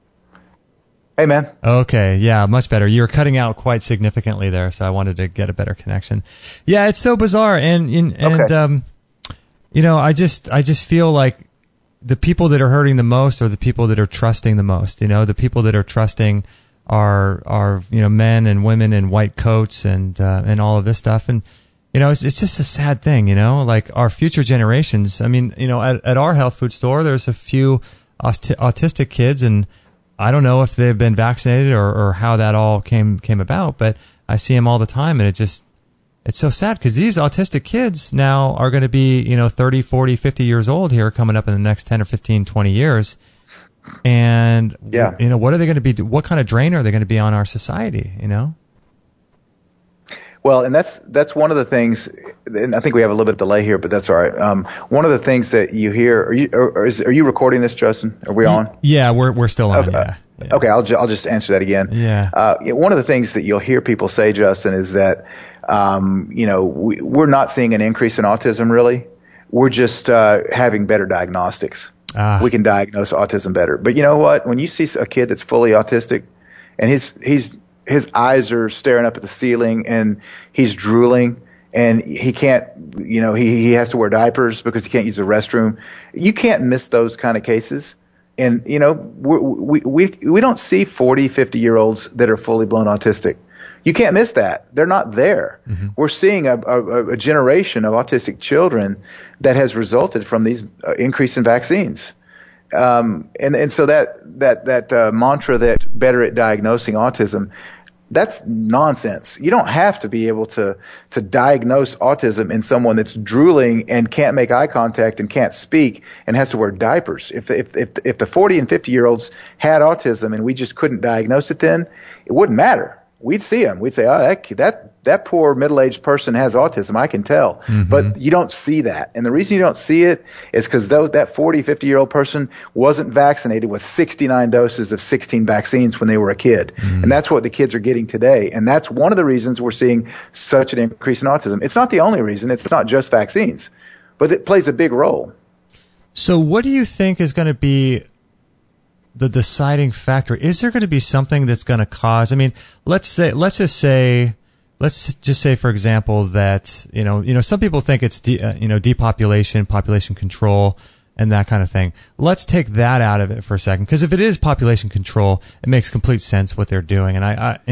Hey, man. Okay, yeah, much better. You were cutting out quite significantly there, so I wanted to get a better connection. Yeah, it's so bizarre, and you know, I just feel like the people that are hurting the most are the people that are trusting the most. You know, the people that are trusting are you know, men and women in white coats and all of this stuff, and you know, it's just a sad thing. You know, like our future generations. I mean, you know, at our health food store, there's a few autistic kids, and I don't know if they've been vaccinated or how that all came about, but I see them all the time, and it's so sad because these autistic kids now are going to be, you know, 30, 40, 50 years old here coming up in the next 10 or 15, 20 years. And, yeah, you know, what are they going to be? What kind of drain are they going to be on our society, you know? Well, and that's one of the things, and I think we have a little bit of delay here, but that's all right. One of the things that you hear, are you recording this, Justin? Are we on? Yeah, we're still on. Okay. Yeah. Okay, I'll just answer that again. Yeah. One of the things that you'll hear people say, Justin, is that you know, we're not seeing an increase in autism really. We're just having better diagnostics. We can diagnose autism better. But you know what? When you see a kid that's fully autistic and his eyes are staring up at the ceiling and he's drooling and he can't, you know, he has to wear diapers because he can't use the restroom. You can't miss those kind of cases. And, you know, we don't see 40, 50-year-olds that are fully blown autistic. You can't miss that. They're not there. Mm-hmm. We're seeing a generation of autistic children that has resulted from these increase in vaccines. And so that mantra that better at diagnosing autism, that's nonsense. You don't have to be able to diagnose autism in someone that's drooling and can't make eye contact and can't speak and has to wear diapers. If the 40 and 50-year-olds had autism and we just couldn't diagnose it then, it wouldn't matter. We'd see them. We'd say, oh, that poor middle-aged person has autism. I can tell. Mm-hmm. But you don't see that. And the reason you don't see it is because that 40, 50-year-old person wasn't vaccinated with 69 doses of 16 vaccines when they were a kid. Mm-hmm. And that's what the kids are getting today. And that's one of the reasons we're seeing such an increase in autism. It's not the only reason. It's not just vaccines. But it plays a big role. So what do you think is going to be the deciding factor? Is there going to be something that's going to cause, I mean, let's just say, for example, that, you know, some people think it's, depopulation, population control, and that kind of thing. Let's take that out of it for a second. Because if it is population control, it makes complete sense what they're doing. And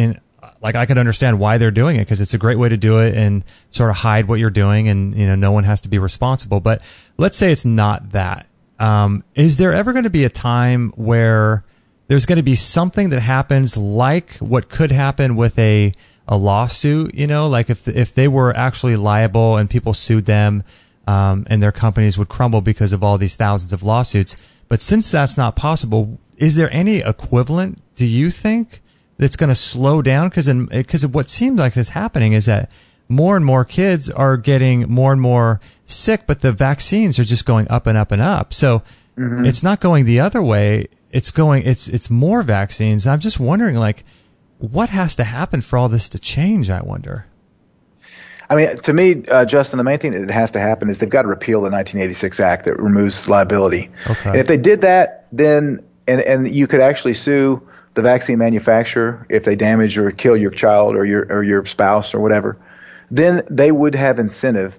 I could understand why they're doing it, because it's a great way to do it and sort of hide what you're doing, and, you know, no one has to be responsible. But let's say it's not that. Is there ever going to be a time where there's going to be something that happens like what could happen with a lawsuit, you know, like if they were actually liable and people sued them, and their companies would crumble because of all these thousands of lawsuits. But since that's not possible, is there any equivalent, do you think, that's going to slow down? Because what seems like is happening is that more and more kids are getting more and more sick, but the vaccines are just going up and up and up. So mm-hmm. It's not going the other way. It's more vaccines. I'm just wondering, like, what has to happen for all this to change, I wonder? I mean, to me, Justin, the main thing that has to happen is they've got to repeal the 1986 Act that removes liability. Okay. And if they did that, then and you could actually sue the vaccine manufacturer, if they damage or kill your child or your spouse or whatever, then they would have incentive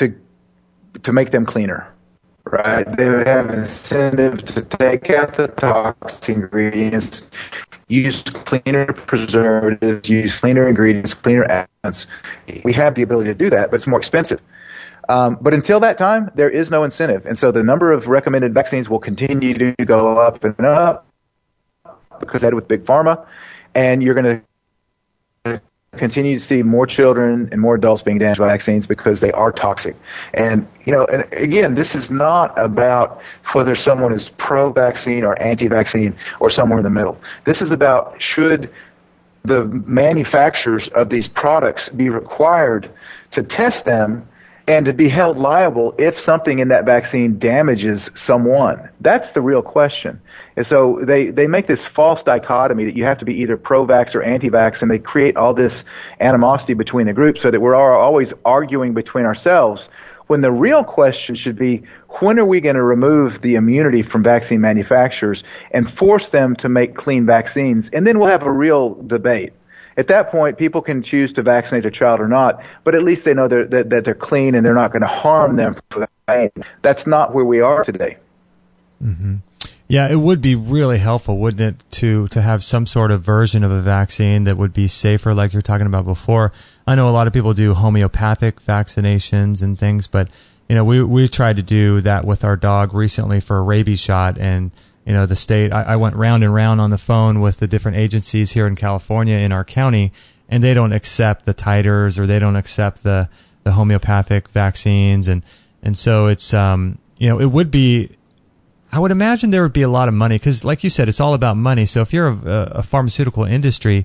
to make them cleaner, right? They would have incentive to take out the toxic ingredients, use cleaner preservatives, use cleaner ingredients, cleaner additives. We have the ability to do that, but it's more expensive. But until that time, there is no incentive. And so the number of recommended vaccines will continue to go up and up because that with Big Pharma. And you're going to continue to see more children and more adults being damaged by vaccines because they are toxic. And, and again, this is not about whether someone is pro-vaccine or anti-vaccine or somewhere in the middle. This is about should the manufacturers of these products be required to test them and to be held liable if something in that vaccine damages someone. That's the real question. And so they make this false dichotomy that you have to be either pro-vax or anti-vax, and they create all this animosity between the groups so that we're always arguing between ourselves, when the real question should be, when are we going to remove the immunity from vaccine manufacturers and force them to make clean vaccines? And then we'll have a real debate. At that point, people can choose to vaccinate their child or not, but at least they know that they're clean and they're not going to harm them for that. That's not where we are today. Mm-hmm. Yeah, it would be really helpful, wouldn't it, to have some sort of version of a vaccine that would be safer, like you're talking about before. I know a lot of people do homeopathic vaccinations and things, but we tried to do that with our dog recently for a rabies shot, and the state, I went round and round on the phone with the different agencies here in California in our county, and they don't accept the titers or they don't accept the homeopathic vaccines. And so it's, it would be, I would imagine there would be a lot of money because like you said, it's all about money. So if you're a pharmaceutical industry,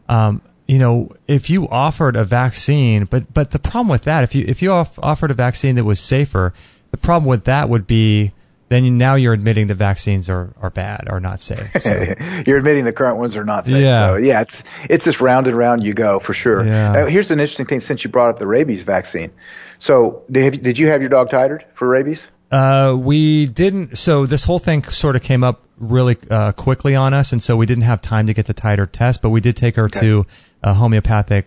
if you offered a vaccine, but the problem with that, if you offered a vaccine that was safer, the problem with that would be, then now you're admitting the vaccines are bad or not safe. So. You're admitting the current ones are not safe. Yeah. So yeah, it's just round and round you go for sure. Yeah. Now, here's an interesting thing since you brought up the rabies vaccine. So did you have your dog titered for rabies? We didn't. So this whole thing sort of came up really quickly on us, and so we didn't have time to get the titer test. But we did take her to a homeopathic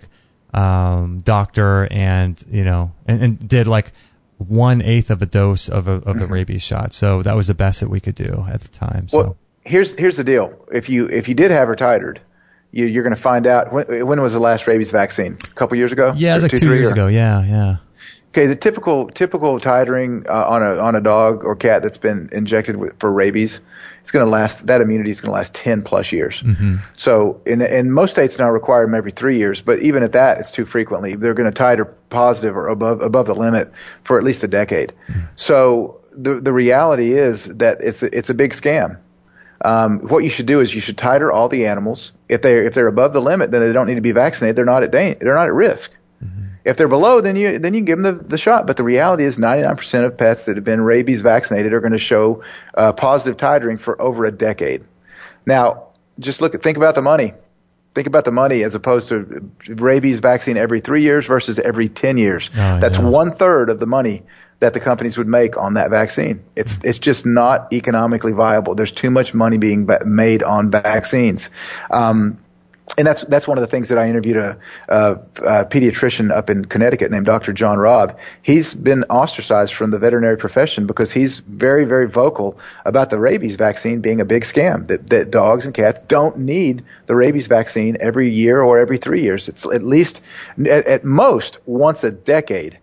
doctor, and and did like 1/8 of a dose of the rabies shot. So that was the best that we could do at the time. So. Well, here's the deal. If you did have her titered, you're going to find out when was the last rabies vaccine? A couple years ago? Yeah, it was like 2 years ago. Yeah. Okay, the typical titering on a dog or cat that's been injected for rabies, it's going to last. That immunity is going to last 10+ years. Mm-hmm. So in most states now require them every 3 years, but even at that, it's too frequently. They're going to titer positive or above the limit for at least a decade. Mm-hmm. So the reality is that it's a big scam. What you should do is you should titer all the animals. If they're above the limit, then they don't need to be vaccinated. They're not at risk. Mm-hmm. If they're below, then you give them the shot. But the reality is 99% of pets that have been rabies vaccinated are going to show positive titering for over a decade. Now, just think about the money. Think about the money as opposed to rabies vaccine every 3 years versus every 10 years. Oh, that's 1/3 of the money that the companies would make on that vaccine. It's just not economically viable. There's too much money being made on vaccines. And that's one of the things that I interviewed a pediatrician up in Connecticut named Dr. John Robb. He's been ostracized from the veterinary profession because he's very, very vocal about the rabies vaccine being a big scam, that dogs and cats don't need the rabies vaccine every year or every 3 years. It's at least at most once a decade.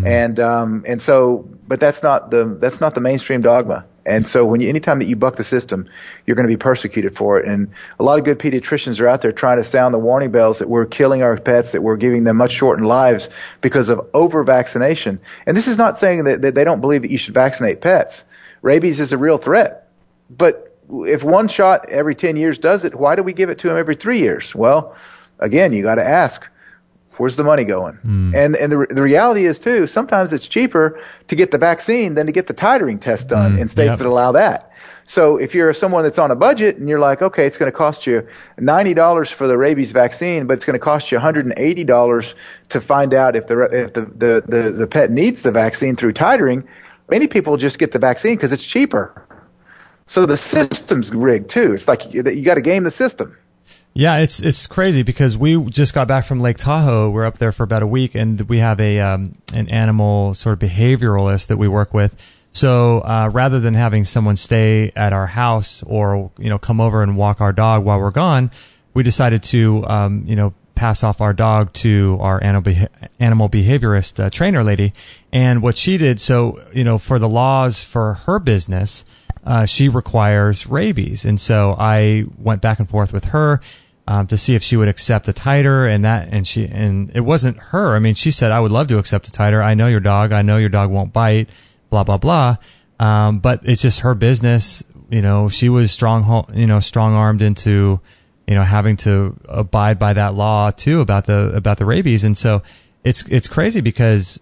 Mm. And so, but that's not the mainstream dogma. And so anytime that you buck the system, you're going to be persecuted for it. And a lot of good pediatricians are out there trying to sound the warning bells that we're killing our pets, that we're giving them much shortened lives because of over-vaccination. And this is not saying that they don't believe that you should vaccinate pets. Rabies is a real threat. But if one shot every 10 years does it, why do we give it to them every 3 years? Well, again, you got to ask, where's the money going? Mm. And the reality is, too, sometimes it's cheaper to get the vaccine than to get the titering test done in states that allow that. So if you're someone that's on a budget and you're like, okay, it's going to cost you $90 for the rabies vaccine, but it's going to cost you $180 to find out if the pet needs the vaccine through titering, many people just get the vaccine because it's cheaper. So the system's rigged too. It's like you got to game the system. Yeah, it's crazy because we just got back from Lake Tahoe. We're up there for about a week, and we have an animal sort of behavioralist that we work with. So rather than having someone stay at our house or come over and walk our dog while we're gone, we decided to pass off our dog to our animal behaviorist trainer lady. And what she did, so for the laws for her business, she requires rabies, and so I went back and forth with her to see if she would accept a titer, and it wasn't her. I mean, she said, I would love to accept a titer. I know your dog won't bite, blah blah blah. But it's just her business. She was strong-armed into having to abide by that law too about the rabies, and so it's crazy because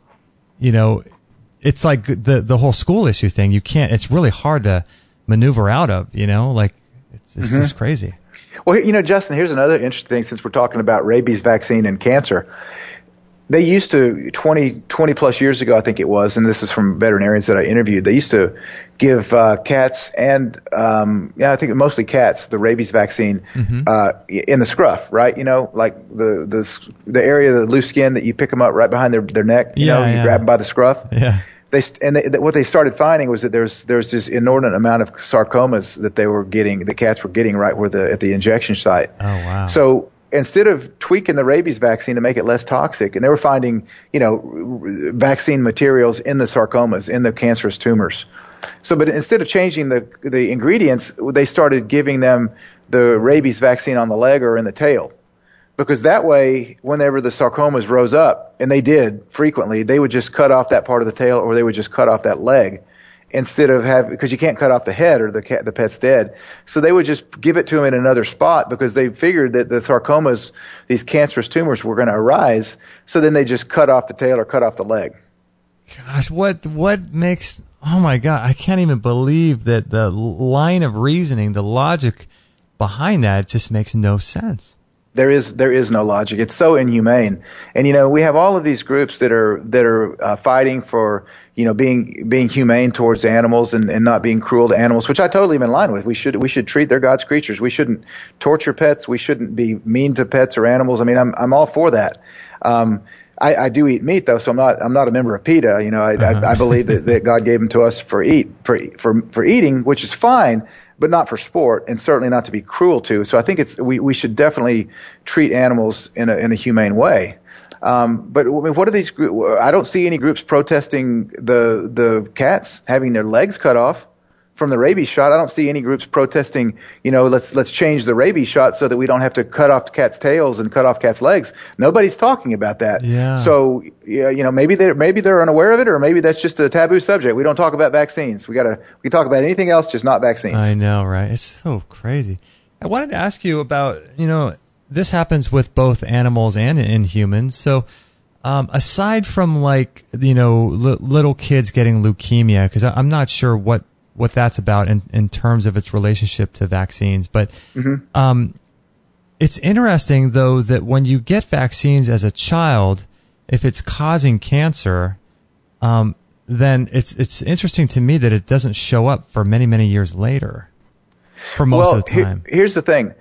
it's like the whole school issue thing. It's really hard to maneuver out of, it's just crazy. Well, Justin, here's another interesting thing since we're talking about rabies vaccine and cancer. They used to, 20 plus years ago, I think it was, and this is from veterinarians that I interviewed, they used to give cats and, I think mostly cats, the rabies vaccine in the scruff, right? Like the area of the loose skin that you pick them up right behind their neck, you grab them by the scruff. Yeah. What they started finding was that there's this inordinate amount of sarcomas that the cats were getting right where at the injection site. Oh, wow. So instead of tweaking the rabies vaccine to make it less toxic, and they were finding, vaccine materials in the sarcomas, in the cancerous tumors. So, but instead of changing the ingredients, they started giving them the rabies vaccine on the leg or in the tail. Because that way, whenever the sarcomas rose up, and they did frequently, they would just cut off that part of the tail, or they would just cut off that leg, instead of because you can't cut off the head or the pet's dead. So they would just give it to them in another spot because they figured that the sarcomas, these cancerous tumors, were going to arise. So then they just cut off the tail or cut off the leg. Gosh, what makes? Oh my God, I can't even believe that the line of reasoning, the logic behind that just makes no sense. There is no logic. It's so inhumane. And we have all of these groups that are fighting for being humane towards animals and not being cruel to animals, which I totally am in line with. We should treat their God's creatures. We shouldn't torture pets. We shouldn't be mean to pets or animals. I mean, I'm all for that. I do eat meat though, so I'm not a member of PETA. I believe that God gave them to us for eating, which is fine, but not for sport, and certainly not to be cruel to. So I think we should definitely treat animals in a humane way. But what are these groups? I don't see any groups protesting the cats having their legs cut off from the rabies shot. I don't see any groups protesting, let's change the rabies shot so that we don't have to cut off cats' tails and cut off cats' legs. Nobody's talking about that. Yeah. So, maybe they're unaware of it, or maybe that's just a taboo subject. We don't talk about vaccines. We talk about anything else, just not vaccines. I know, right? It's so crazy. I wanted to ask you about, this happens with both animals and in humans. So, aside from little kids getting leukemia, because I'm not sure what that's about in terms of its relationship to vaccines. But it's interesting, though, that when you get vaccines as a child, if it's causing cancer, then it's interesting to me that it doesn't show up for many, many years later for most of the time. Here's the thing.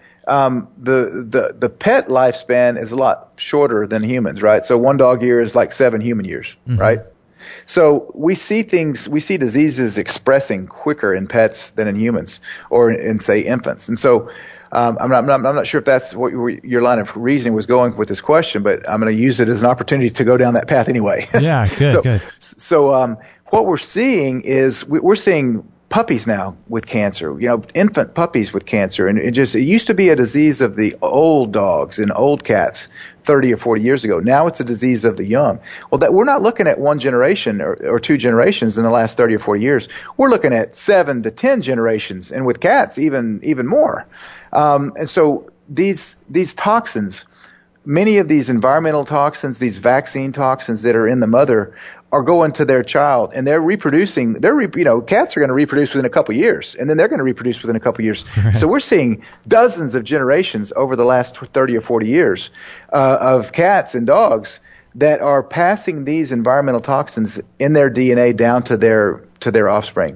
The pet lifespan is a lot shorter than humans, right? So one dog year is like 7 human years, right? So we see diseases expressing quicker in pets than in humans or in say infants. And so I'm not sure if that's what your line of reasoning was going with this question, but I'm going to use it as an opportunity to go down that path anyway. Yeah, good, good. So what we're seeing is we're seeing puppies now with cancer, infant puppies with cancer. And it used to be a disease of the old dogs and old cats 30 or 40 years ago. Now it's a disease of the young. Well, we're not looking at one generation or 2 generations in the last 30 or 40 years. We're looking at 7 to 10 generations, and with cats, even more. And so these toxins, many of these environmental toxins, these vaccine toxins that are in the mother, are going to their child, and they're reproducing. Cats are going to reproduce within a couple of years, and then they're going to reproduce within a couple of years. Right. So we're seeing dozens of generations over the last 30 or 40 years of cats and dogs that are passing these environmental toxins in their DNA down to their offspring.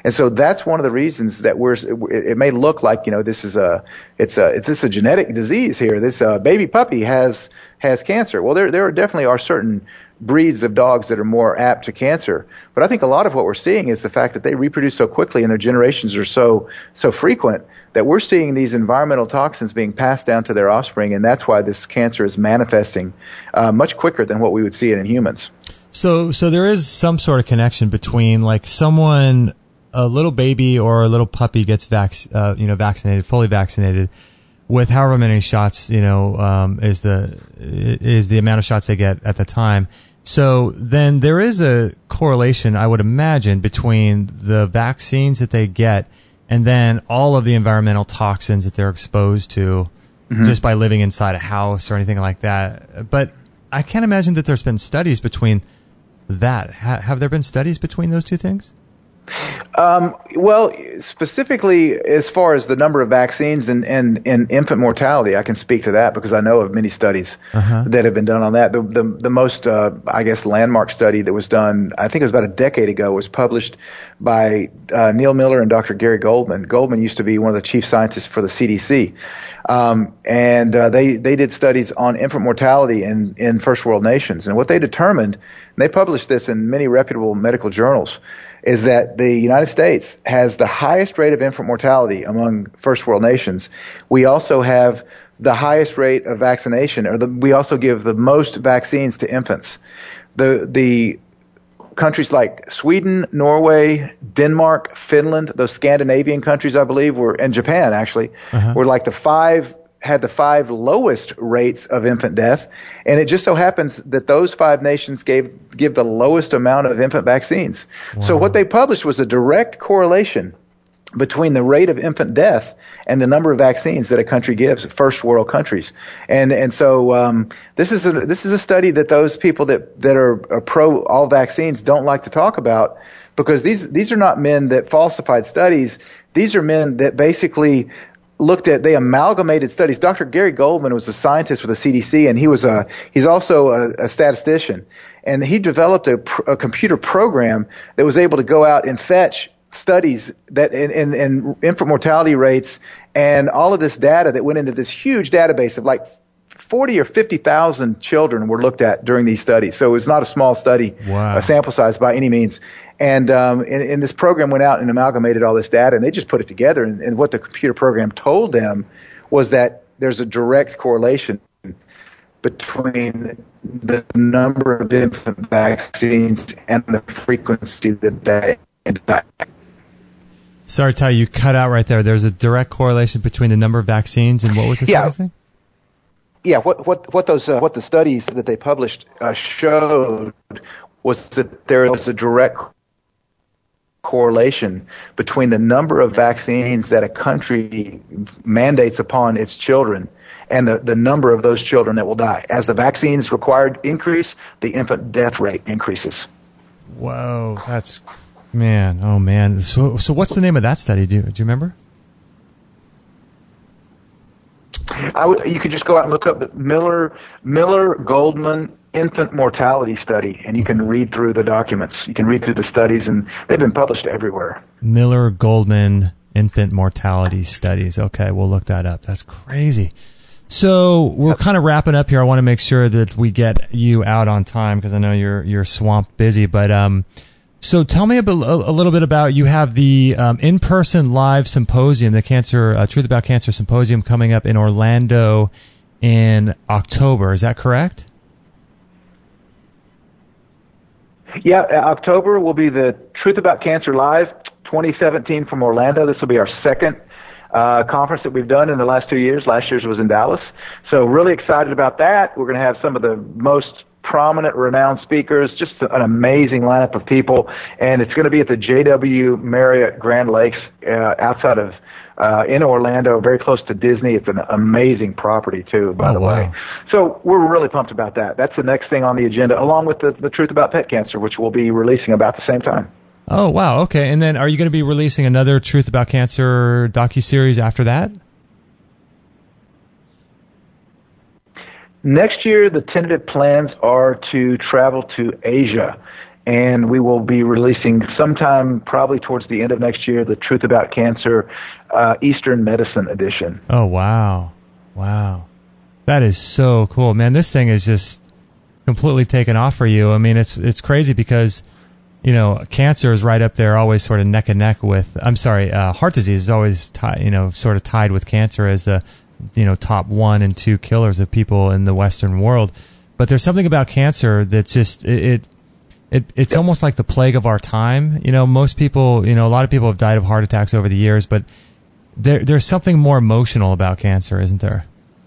And so that's one of the reasons that it may look like, this is a genetic disease here. This baby puppy has cancer. Well, there definitely are certain breeds of dogs that are more apt to cancer. But I think a lot of what we're seeing is the fact that they reproduce so quickly and their generations are so frequent that we're seeing these environmental toxins being passed down to their offspring, and that's why this cancer is manifesting much quicker than what we would see it in humans. So there is some sort of connection between like someone, a little baby or a little puppy gets vaccinated, fully vaccinated, with however many shots, is the amount of shots they get at the time. So then there is a correlation, I would imagine, between the vaccines that they get and then all of the environmental toxins that they're exposed to just by living inside a house or anything like that. But I can't imagine that there's been studies between that. Have there been studies between those two things? Well, specifically as far as the number of vaccines and infant mortality, I can speak to that because I know of many studies that have been done on that. The most, landmark study that was done, I think it was about a decade ago, was published by Neil Miller and Dr. Gary Goldman. Goldman used to be one of the chief scientists for the CDC. They did studies on infant mortality in first world nations. And what they determined, and they published this in many reputable medical journals, is that the United States has the highest rate of infant mortality among first world nations. We also have the highest rate of vaccination, we also give the most vaccines to infants. The countries like Sweden, Norway, Denmark, Finland, those Scandinavian countries, I believe, and Japan actually, were like had the 5 lowest rates of infant death, and it just so happens that those 5 nations give the lowest amount of infant vaccines. Wow. So what they published was a direct correlation between the rate of infant death and the number of vaccines that a country gives, first world countries. And so this is a study that those people that are pro all vaccines don't like to talk about, because these are not men that falsified studies. These are men that basically they amalgamated studies. Dr. Gary Goldman was a scientist with the CDC, and he's also a statistician. And he developed a computer program that was able to go out and fetch studies that in infant mortality rates and all of this data that went into this huge database of like 40 or 50,000 children were looked at during these studies. So it was not a small study, a sample size by any means. And this program went out and amalgamated all this data, and they just put it together. And what the computer program told them was that there's a direct correlation between the number of infant vaccines and the frequency that they die. Sorry, Ty, you cut out right there. There's a direct correlation between the number of vaccines and what was the second thing? Yeah, what the studies that they published showed was that there was a direct correlation between the number of vaccines that a country mandates upon its children and the number of those children that will die. As the vaccines required increase, the infant death rate increases. Whoa, oh man. So what's the name of that study? Do you remember? You could just go out and look up the Miller Goldman infant mortality study, and you can read through the documents. You can read through the studies, and they've been published everywhere. Miller Goldman infant mortality studies. Okay, we'll look that up. That's crazy. So we're kind of wrapping up here. I want to make sure that we get you out on time because I know you're swamped busy. But so tell me a little bit about, you have the in-person live symposium, the Truth About Cancer Symposium, coming up in Orlando in October. Is that correct? Yeah, October will be the Truth About Cancer Live 2017 from Orlando. This will be our second conference that we've done in the last 2 years. Last year's was in Dallas. So really excited about that. We're going to have some of the most prominent, renowned speakers, just an amazing lineup of people. And it's going to be at the JW Marriott Grand Lakes outside of in Orlando, very close to Disney. It's an amazing property too, by the way. So we're really pumped about that. That's the next thing on the agenda, along with the Truth About Pet Cancer, which we'll be releasing about the same time. Oh, wow. Okay. And then are you going to be releasing another Truth About Cancer docuseries after that? Next year, the tentative plans are to travel to Asia and we will be releasing sometime probably towards the end of next year, The Truth About Cancer, Eastern Medicine edition. Oh, wow. Wow. That is so cool. Man, this thing is just completely taken off for you. I mean, it's crazy because, you know, cancer is right up there, always sort of neck and neck with, heart disease is always sort of tied with cancer as the, top 1 and 2 killers of people in the Western world. But there's something about cancer that's just, it's almost like the plague of our time. You know, most people, a lot of people have died of heart attacks over the years, but there's something more emotional about cancer, isn't there?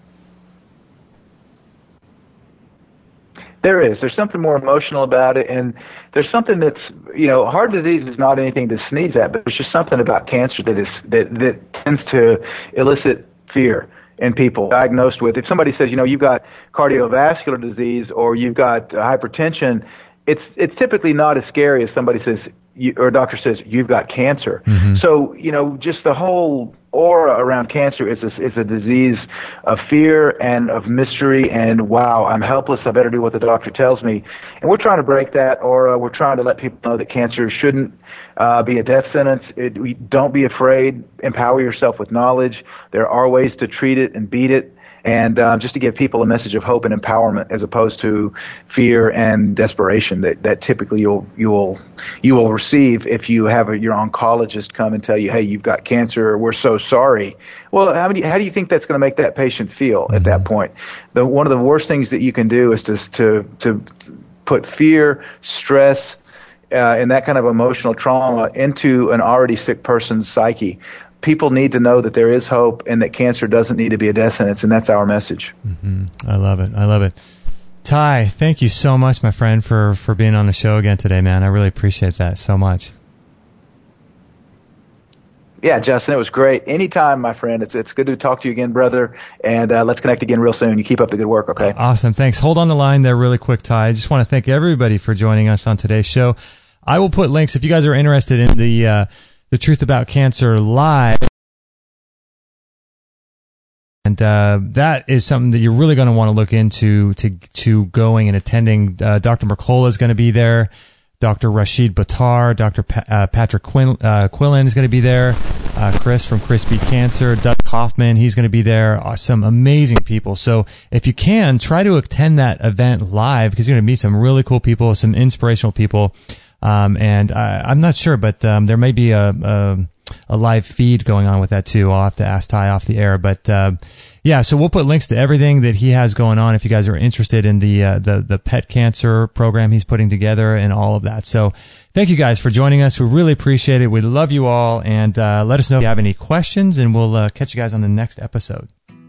There is. There's something more emotional about it, and there's something that's, heart disease is not anything to sneeze at, but there's just something about cancer that tends to elicit fear in people diagnosed with. If somebody says, you've got cardiovascular disease or you've got hypertension, it's typically not as scary as somebody says, or a doctor says, you've got cancer. Mm-hmm. So, just the whole aura around cancer is a disease of fear and of mystery and, wow, I'm helpless, I better do what the doctor tells me. And we're trying to break that aura. We're trying to let people know that cancer shouldn't be a death sentence. Don't be afraid. Empower yourself with knowledge. There are ways to treat it and beat it. And just to give people a message of hope and empowerment, as opposed to fear and desperation that typically you will receive if you have your oncologist come and tell you, hey, you've got cancer, we're so sorry. Well, how do you think that's going to make that patient feel at that point? One of the worst things that you can do is to put fear, stress, and that kind of emotional trauma into an already sick person's psyche. People need to know that there is hope and that cancer doesn't need to be a death sentence, and that's our message. Mm-hmm. I love it. Ty, thank you so much, my friend, for being on the show again today, man. I really appreciate that so much. Yeah, Justin, it was great. Anytime, my friend. It's good to talk to you again, brother, and let's connect again real soon. You keep up the good work, okay? Awesome. Thanks. Hold on the line there really quick, Ty. I just want to thank everybody for joining us on today's show. I will put links if you guys are interested in the Truth About Cancer live. And that is something that you're really going to want to look into to going and attending. Dr. Mercola is going to be there. Dr. Rashid Buttar, Dr. Patrick Quillen is going to be there. Chris from Chris Beat Cancer, Doug Kaufman, he's going to be there. Some amazing people. So if you can, try to attend that event live because you're going to meet some really cool people, some inspirational people. And I'm not sure, but there may be a live feed going on with that too. I'll have to ask Ty off the air, but yeah. So we'll put links to everything that he has going on if you guys are interested in the pet cancer program he's putting together and all of that. So thank you guys for joining us. We really appreciate it. We love you all, and let us know if you have any questions, and we'll catch you guys on the next episode.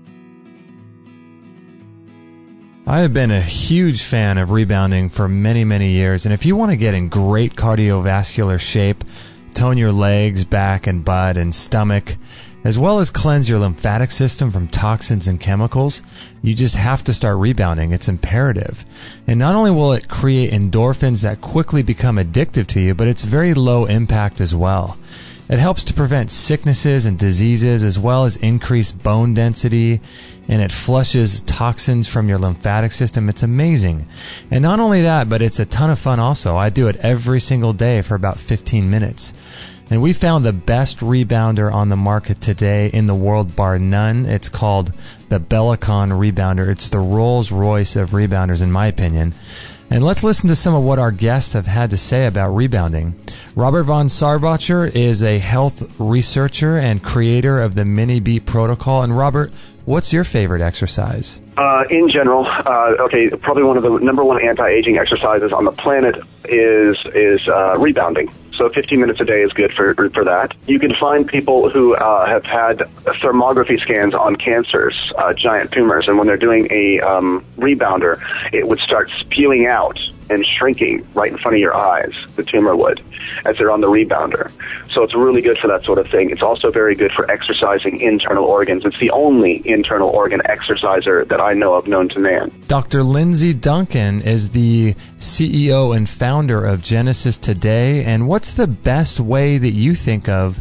I have been a huge fan of rebounding for many, many years, and if you want to get in great cardiovascular shape, tone your legs, back, and butt, and stomach, as well as cleanse your lymphatic system from toxins and chemicals, you just have to start rebounding. It's imperative. And not only will it create endorphins that quickly become addictive to you, but it's very low impact as well. It helps to prevent sicknesses and diseases, as well as increase bone density, and it flushes toxins from your lymphatic system. It's amazing. And not only that, but it's a ton of fun also. I do it every single day for about 15 minutes. And we found the best rebounder on the market today in the world, bar none. It's called the Bellicon Rebounder. It's the Rolls-Royce of rebounders, in my opinion. And let's listen to some of what our guests have had to say about rebounding. Robert von Sarbacher is a health researcher and creator of the Mini Beat Protocol. And Robert, what's your favorite exercise? In general, probably one of the number one anti-aging exercises on the planet is rebounding. So 15 minutes a day is good for that. You can find people who have had thermography scans on cancers, giant tumors, and when they're doing a rebounder, it would start spewing out and shrinking right in front of your eyes, the tumor would, as they're on the rebounder. So it's really good for that sort of thing. It's also very good for exercising internal organs. It's the only internal organ exerciser that I know of known to man. Dr. Lindsay Duncan is the CEO and founder of Genesis Today. And what's the best way that you think of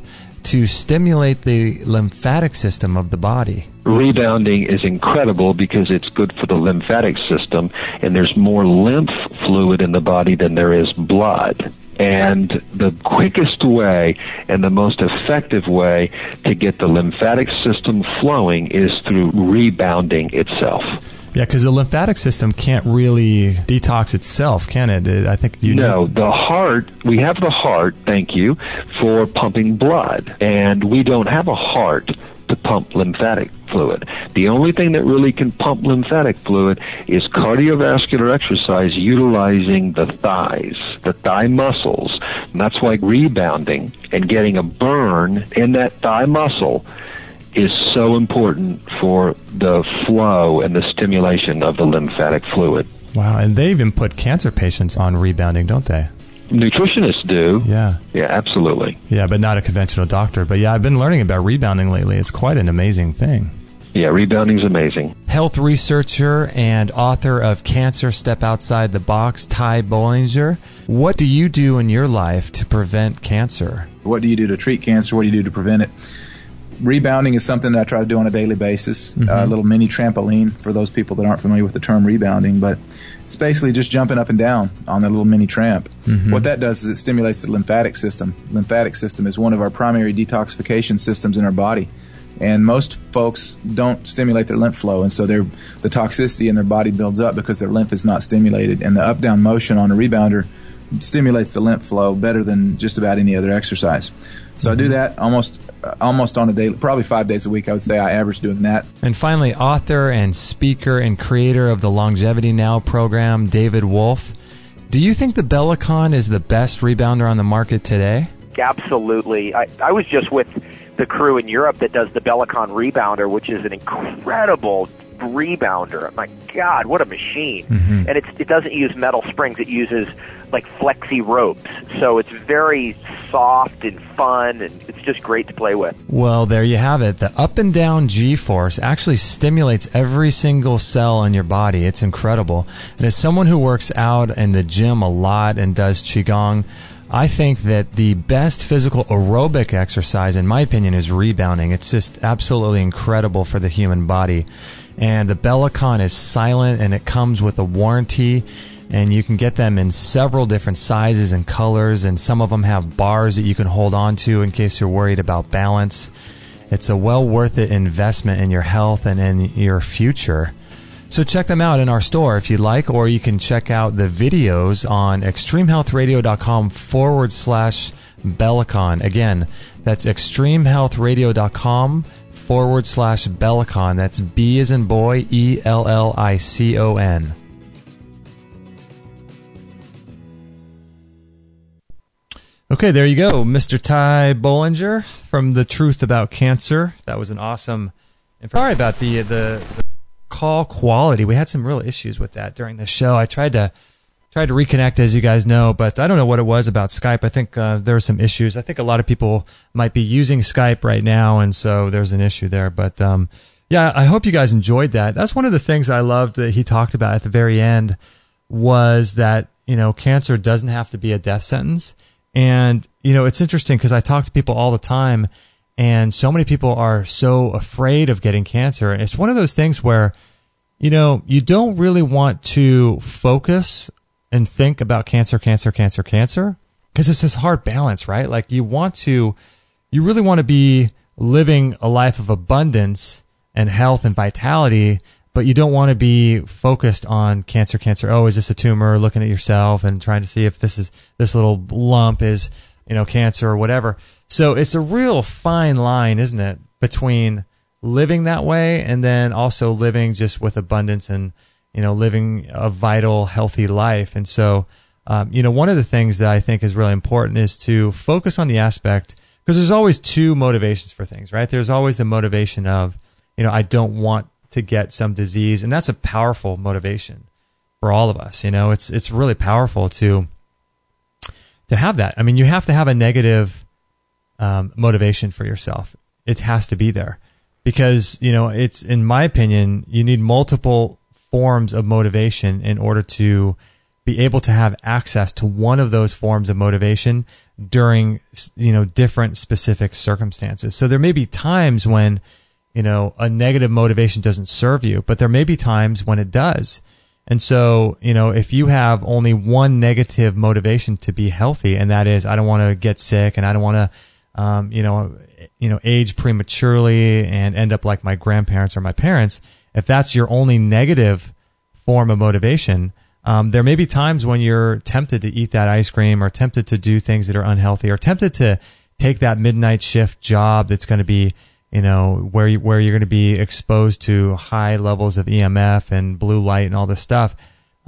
to stimulate the lymphatic system of the body. Rebounding is incredible because it's good for the lymphatic system, and there's more lymph fluid in the body than there is blood. And the quickest way and the most effective way to get the lymphatic system flowing is through rebounding itself. Yeah, because the lymphatic system can't really detox itself, can it? I think No, the heart, we have the heart, thank you, for pumping blood. And we don't have a heart to pump lymphatic fluid. The only thing that really can pump lymphatic fluid is cardiovascular exercise utilizing the thighs, the thigh muscles. And that's why rebounding and getting a burn in that thigh muscle is so important for the flow and the stimulation of the lymphatic fluid. Wow, and they even put cancer patients on rebounding, don't they? Nutritionists do. Yeah. Yeah, absolutely. Yeah, but not a conventional doctor. But yeah, I've been learning about rebounding lately. It's quite an amazing thing. Yeah, rebounding's amazing. Health researcher and author of Cancer Step Outside the Box, Ty Bollinger. What do you do in your life to prevent cancer? What do you do to treat cancer? What do you do to prevent it? Rebounding is something that I try to do on a daily basis. A little mini trampoline for those people that aren't familiar with the term rebounding, but it's basically just jumping up and down on a little mini tramp. What that does is it stimulates the lymphatic system. Lymphatic system is one of our primary detoxification systems in our body, and most folks don't stimulate their lymph flow, and so the toxicity in their body builds up because their lymph is not stimulated, and the up-down motion on a rebounder stimulates the lymph flow better than just about any other exercise. So I do that almost on a daily, probably 5 days a week, I would say I average doing that. And finally, author and speaker and creator of the Longevity Now program, David Wolfe. Do you think the Bellicon is the best rebounder on the market today? Absolutely. I was just with the crew in Europe that does the Bellicon rebounder, which is an incredible rebounder. My God, what a machine. And it doesn't use metal springs. It uses like flexi ropes. So it's very soft and fun, and it's just great to play with. Well, there you have it. The up and down G-force actually stimulates every single cell in your body. It's incredible. And as someone who works out in the gym a lot and does Qigong, I think that the best physical aerobic exercise, in my opinion, is rebounding. It's just absolutely incredible for the human body. And the Bellicon is silent, and it comes with a warranty, and you can get them in several different sizes and colors, and some of them have bars that you can hold on to in case you're worried about balance. It's a well worth it investment in your health and in your future. So check them out in our store if you'd like, or you can check out the videos on extremehealthradio.com/Bellicon. Again, that's extremehealthradio.com/Bellicon. That's B as in boy, ELLICON. Okay, there you go. Mr. Ty Bollinger from The Truth About Cancer. That was an awesome... Sorry about the call quality. We had some real issues with that during the show. I tried to reconnect, as you guys know, but I don't know what it was about Skype. I think there were some issues. I think a lot of people might be using Skype right now, and so there's an issue there. But yeah, I hope you guys enjoyed that. That's one of the things I loved that he talked about at the very end was that, you know, cancer doesn't have to be a death sentence. And, you know, it's interesting because I talk to people all the time, and so many people are so afraid of getting cancer. And it's one of those things where, you know, you don't really want to focus and think about cancer, because it's this hard balance, right? Like you really want to be living a life of abundance and health and vitality, but you don't want to be focused on cancer. Oh, is this a tumor? Looking at yourself and trying to see if this little lump is, you know, cancer or whatever. So it's a real fine line, isn't it, between living that way and then also living just with abundance and, you know, living a vital, healthy life. And so, you know, one of the things that I think is really important is to focus on the aspect, because there's always two motivations for things, right? There's always the motivation of, you know, I don't want to get some disease, and that's a powerful motivation for all of us. You know, it's really powerful to have that. I mean, you have to have a negative motivation for yourself. It has to be there because, you know, it's, in my opinion, you need multiple forms of motivation in order to be able to have access to one of those forms of motivation during, different specific circumstances. So there may be times when, a negative motivation doesn't serve you, but there may be times when it does. And so, if you have only one negative motivation to be healthy, and that is, I don't want to get sick and I don't want to, age prematurely and end up like my grandparents or my parents, if that's your only negative form of motivation, there may be times when you're tempted to eat that ice cream or tempted to do things that are unhealthy or tempted to take that midnight shift job that's going to be, where you're going to be exposed to high levels of EMF and blue light and all this stuff.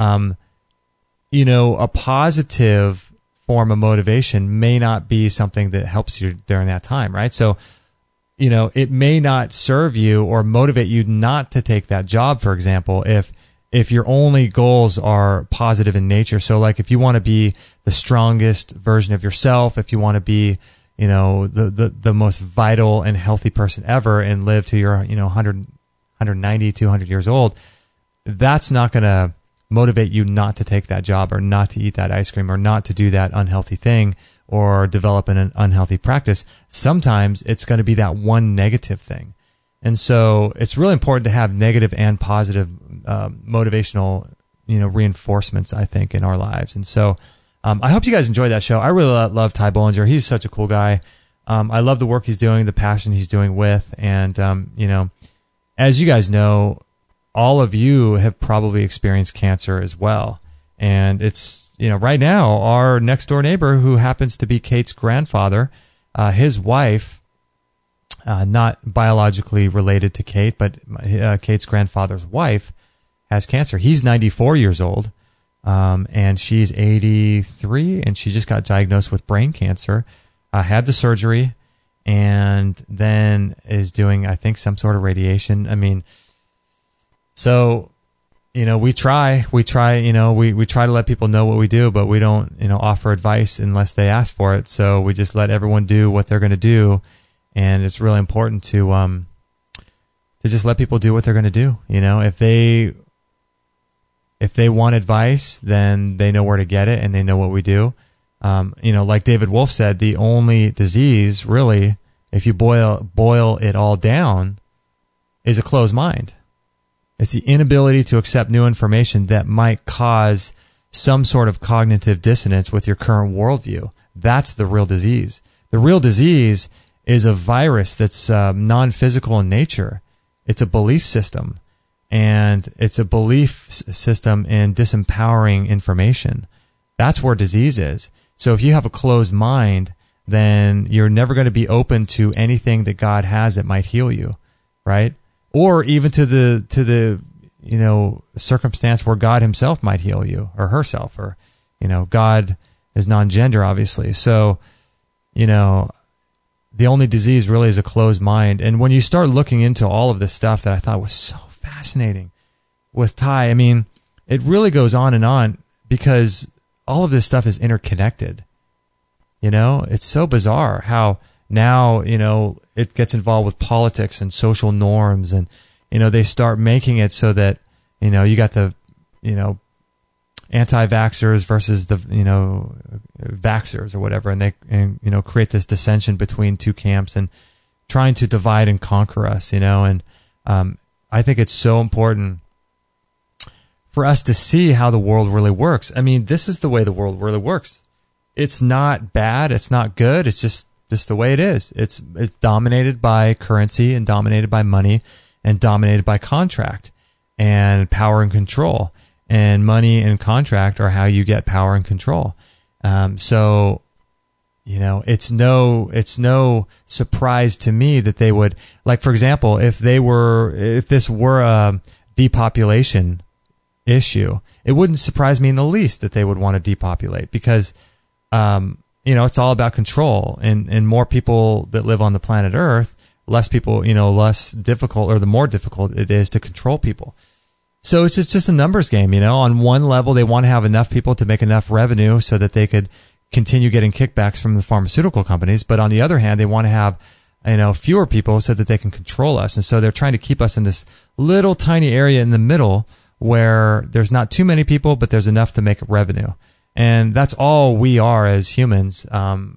A positive form of motivation may not be something that helps you during that time, right? So, it may not serve you or motivate you not to take that job, for example, if your only goals are positive in nature. So like if you want to be the strongest version of yourself, if you want to be, the most vital and healthy person ever and live to your, 100, 190, 200 years old, that's not going to motivate you not to take that job or not to eat that ice cream or not to do that unhealthy thing or develop an unhealthy practice. Sometimes it's going to be that one negative thing. And so it's really important to have negative and positive motivational, reinforcements, I think, in our lives. And so I hope you guys enjoyed that show. I really love Ty Bollinger. He's such a cool guy. I love the work he's doing, the passion he's doing with. And, as you guys know, all of you have probably experienced cancer as well. And it's, right now, our next door neighbor who happens to be Kate's grandfather, his wife, not biologically related to Kate, but Kate's grandfather's wife has cancer. He's 94 years old, and she's 83, and she just got diagnosed with brain cancer, had the surgery, and then is doing, I think, some sort of radiation. I mean, so, we try to let people know what we do, but we don't, offer advice unless they ask for it. So we just let everyone do what they're going to do. And it's really important to just let people do what they're going to do. If they want advice, then they know where to get it and they know what we do. Like David Wolf said, the only disease really, if you boil it all down, is a closed mind. It's the inability to accept new information that might cause some sort of cognitive dissonance with your current worldview. That's the real disease. The real disease is a virus that's non-physical in nature. It's a belief system, and it's a belief system in disempowering information. That's where disease is. So if you have a closed mind, then you're never going to be open to anything that God has that might heal you, right? Or even to the circumstance where God himself might heal you or herself, or, God is non-gender, obviously. So, the only disease really is a closed mind. And when you start looking into all of this stuff that I thought was so fascinating with Ty, I mean, it really goes on because all of this stuff is interconnected. It's so bizarre how now, it gets involved with politics and social norms, and, they start making it so that, you got the, anti-vaxxers versus the, vaxxers or whatever, and they, create this dissension between two camps and trying to divide and conquer us, and I think it's so important for us to see how the world really works. I mean, this is the way the world really works. It's not bad. It's not good. It's just the way it is. It's dominated by currency and dominated by money and dominated by contract and power and control. And money and contract are how you get power and control. So, it's no surprise to me that they would, like, for example, if this were a depopulation issue, it wouldn't surprise me in the least that they would want to depopulate because, it's all about control, and more people that live on the planet Earth, less people, less difficult, or the more difficult it is to control people. So it's just a numbers game, On one level, they want to have enough people to make enough revenue so that they could continue getting kickbacks from the pharmaceutical companies. But on the other hand, they want to have, fewer people so that they can control us. And so they're trying to keep us in this little tiny area in the middle where there's not too many people, but there's enough to make revenue. And that's all we are as humans,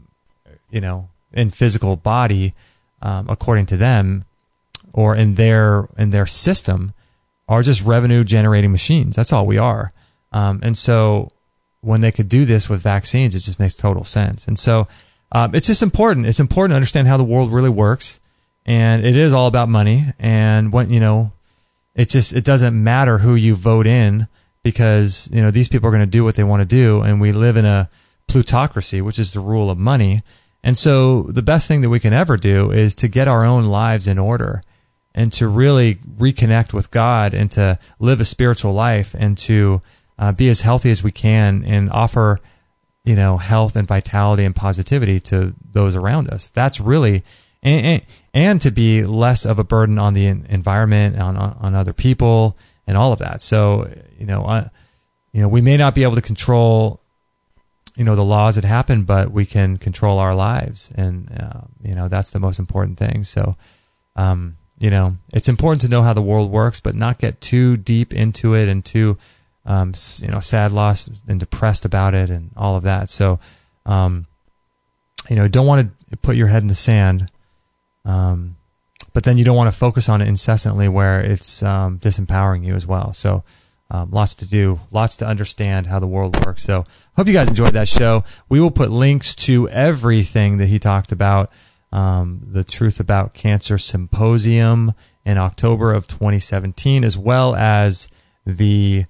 in physical body, according to them, or in their system, are just revenue generating machines. That's all we are. And so when they could do this with vaccines, it just makes total sense. And so it's just important. It's important to understand how the world really works. And it is all about money. And when, it doesn't matter who you vote in, because, these people are going to do what they want to do. And we live in a plutocracy, which is the rule of money. And so the best thing that we can ever do is to get our own lives in order and to really reconnect with God and to live a spiritual life and to be as healthy as we can and offer, health and vitality and positivity to those around us. That's really, and to be less of a burden on the environment, on other people and all of that. So, we may not be able to control, the laws that happen, but we can control our lives. And, that's the most important thing. So, it's important to know how the world works, but not get too deep into it and too, sad, lost, and depressed about it and all of that. So, don't want to put your head in the sand, but then you don't want to focus on it incessantly where it's disempowering you as well. So, lots to do, lots to understand how the world works. So, hope you guys enjoyed that show. We will put links to everything that he talked about. The Truth About Cancer Symposium in October of 2017, as well as the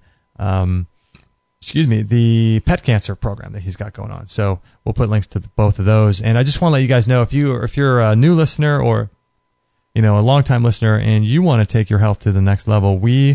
pet cancer program that he's got going on. So we'll put links to both of those. And I just want to let you guys know, if you're a new listener or, a longtime listener and you want to take your health to the next level, we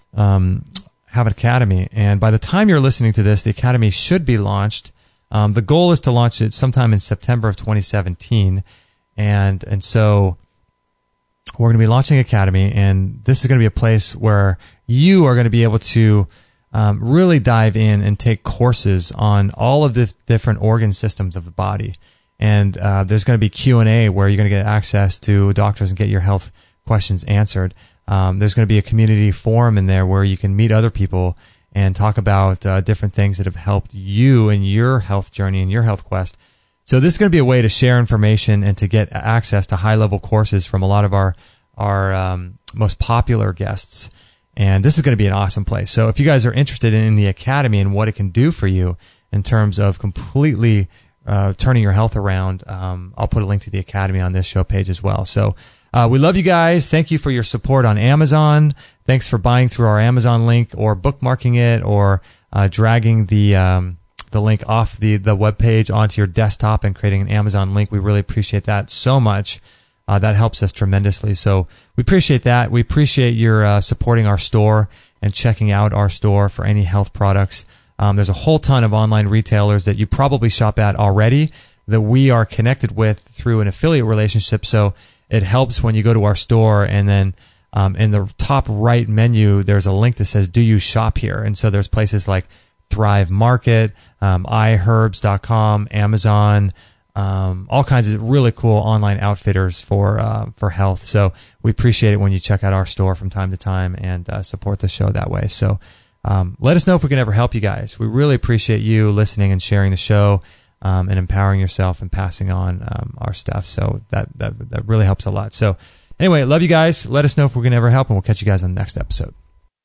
have an academy. And by the time you're listening to this, the academy should be launched. The goal is to launch it sometime in September of 2017. And so we're going to be launching Academy, and this is going to be a place where you are going to be able to really dive in and take courses on all of the different organ systems of the body. And there's going to be Q&A where you're going to get access to doctors and get your health questions answered. There's going to be a community forum in there where you can meet other people and talk about different things that have helped you in your health journey and your health quest. So this is going to be a way to share information and to get access to high-level courses from a lot of our most popular guests. And this is going to be an awesome place. So if you guys are interested in the Academy and what it can do for you in terms of completely turning your health around, I'll put a link to the Academy on this show page as well. So we love you guys. Thank you for your support on Amazon. Thanks for buying through our Amazon link or bookmarking it or dragging the link off the webpage onto your desktop and creating an Amazon link. We really appreciate that so much. That helps us tremendously. So we appreciate that. We appreciate your supporting our store and checking out our store for any health products. There's a whole ton of online retailers that you probably shop at already that we are connected with through an affiliate relationship. So it helps when you go to our store and then in the top right menu, there's a link that says, do you shop here? And so there's places like Thrive Market, iHerbs.com, Amazon, all kinds of really cool online outfitters for health. So we appreciate it when you check out our store from time to time and support the show that way. So let us know if we can ever help you guys. We really appreciate you listening and sharing the show and empowering yourself and passing on our stuff. So that really helps a lot. So anyway, love you guys. Let us know if we can ever help, and we'll catch you guys on the next episode.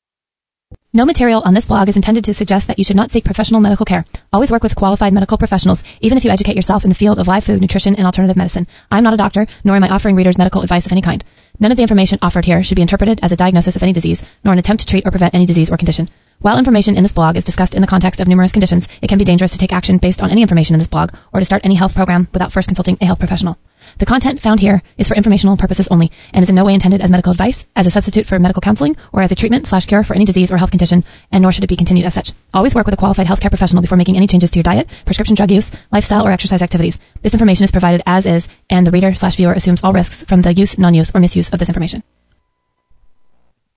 No material on this blog is intended to suggest that you should not seek professional medical care. Always work with qualified medical professionals, even if you educate yourself in the field of live food, nutrition, and alternative medicine. I'm not a doctor, nor am I offering readers medical advice of any kind. None of the information offered here should be interpreted as a diagnosis of any disease, nor an attempt to treat or prevent any disease or condition. While information in this blog is discussed in the context of numerous conditions, it can be dangerous to take action based on any information in this blog or to start any health program without first consulting a health professional. The content found here is for informational purposes only and is in no way intended as medical advice, as a substitute for medical counseling, or as a treatment/cure for any disease or health condition, and nor should it be continued as such. Always work with a qualified healthcare professional before making any changes to your diet, prescription drug use, lifestyle, or exercise activities. This information is provided as is, and the reader/viewer assumes all risks from the use, non-use, or misuse of this information.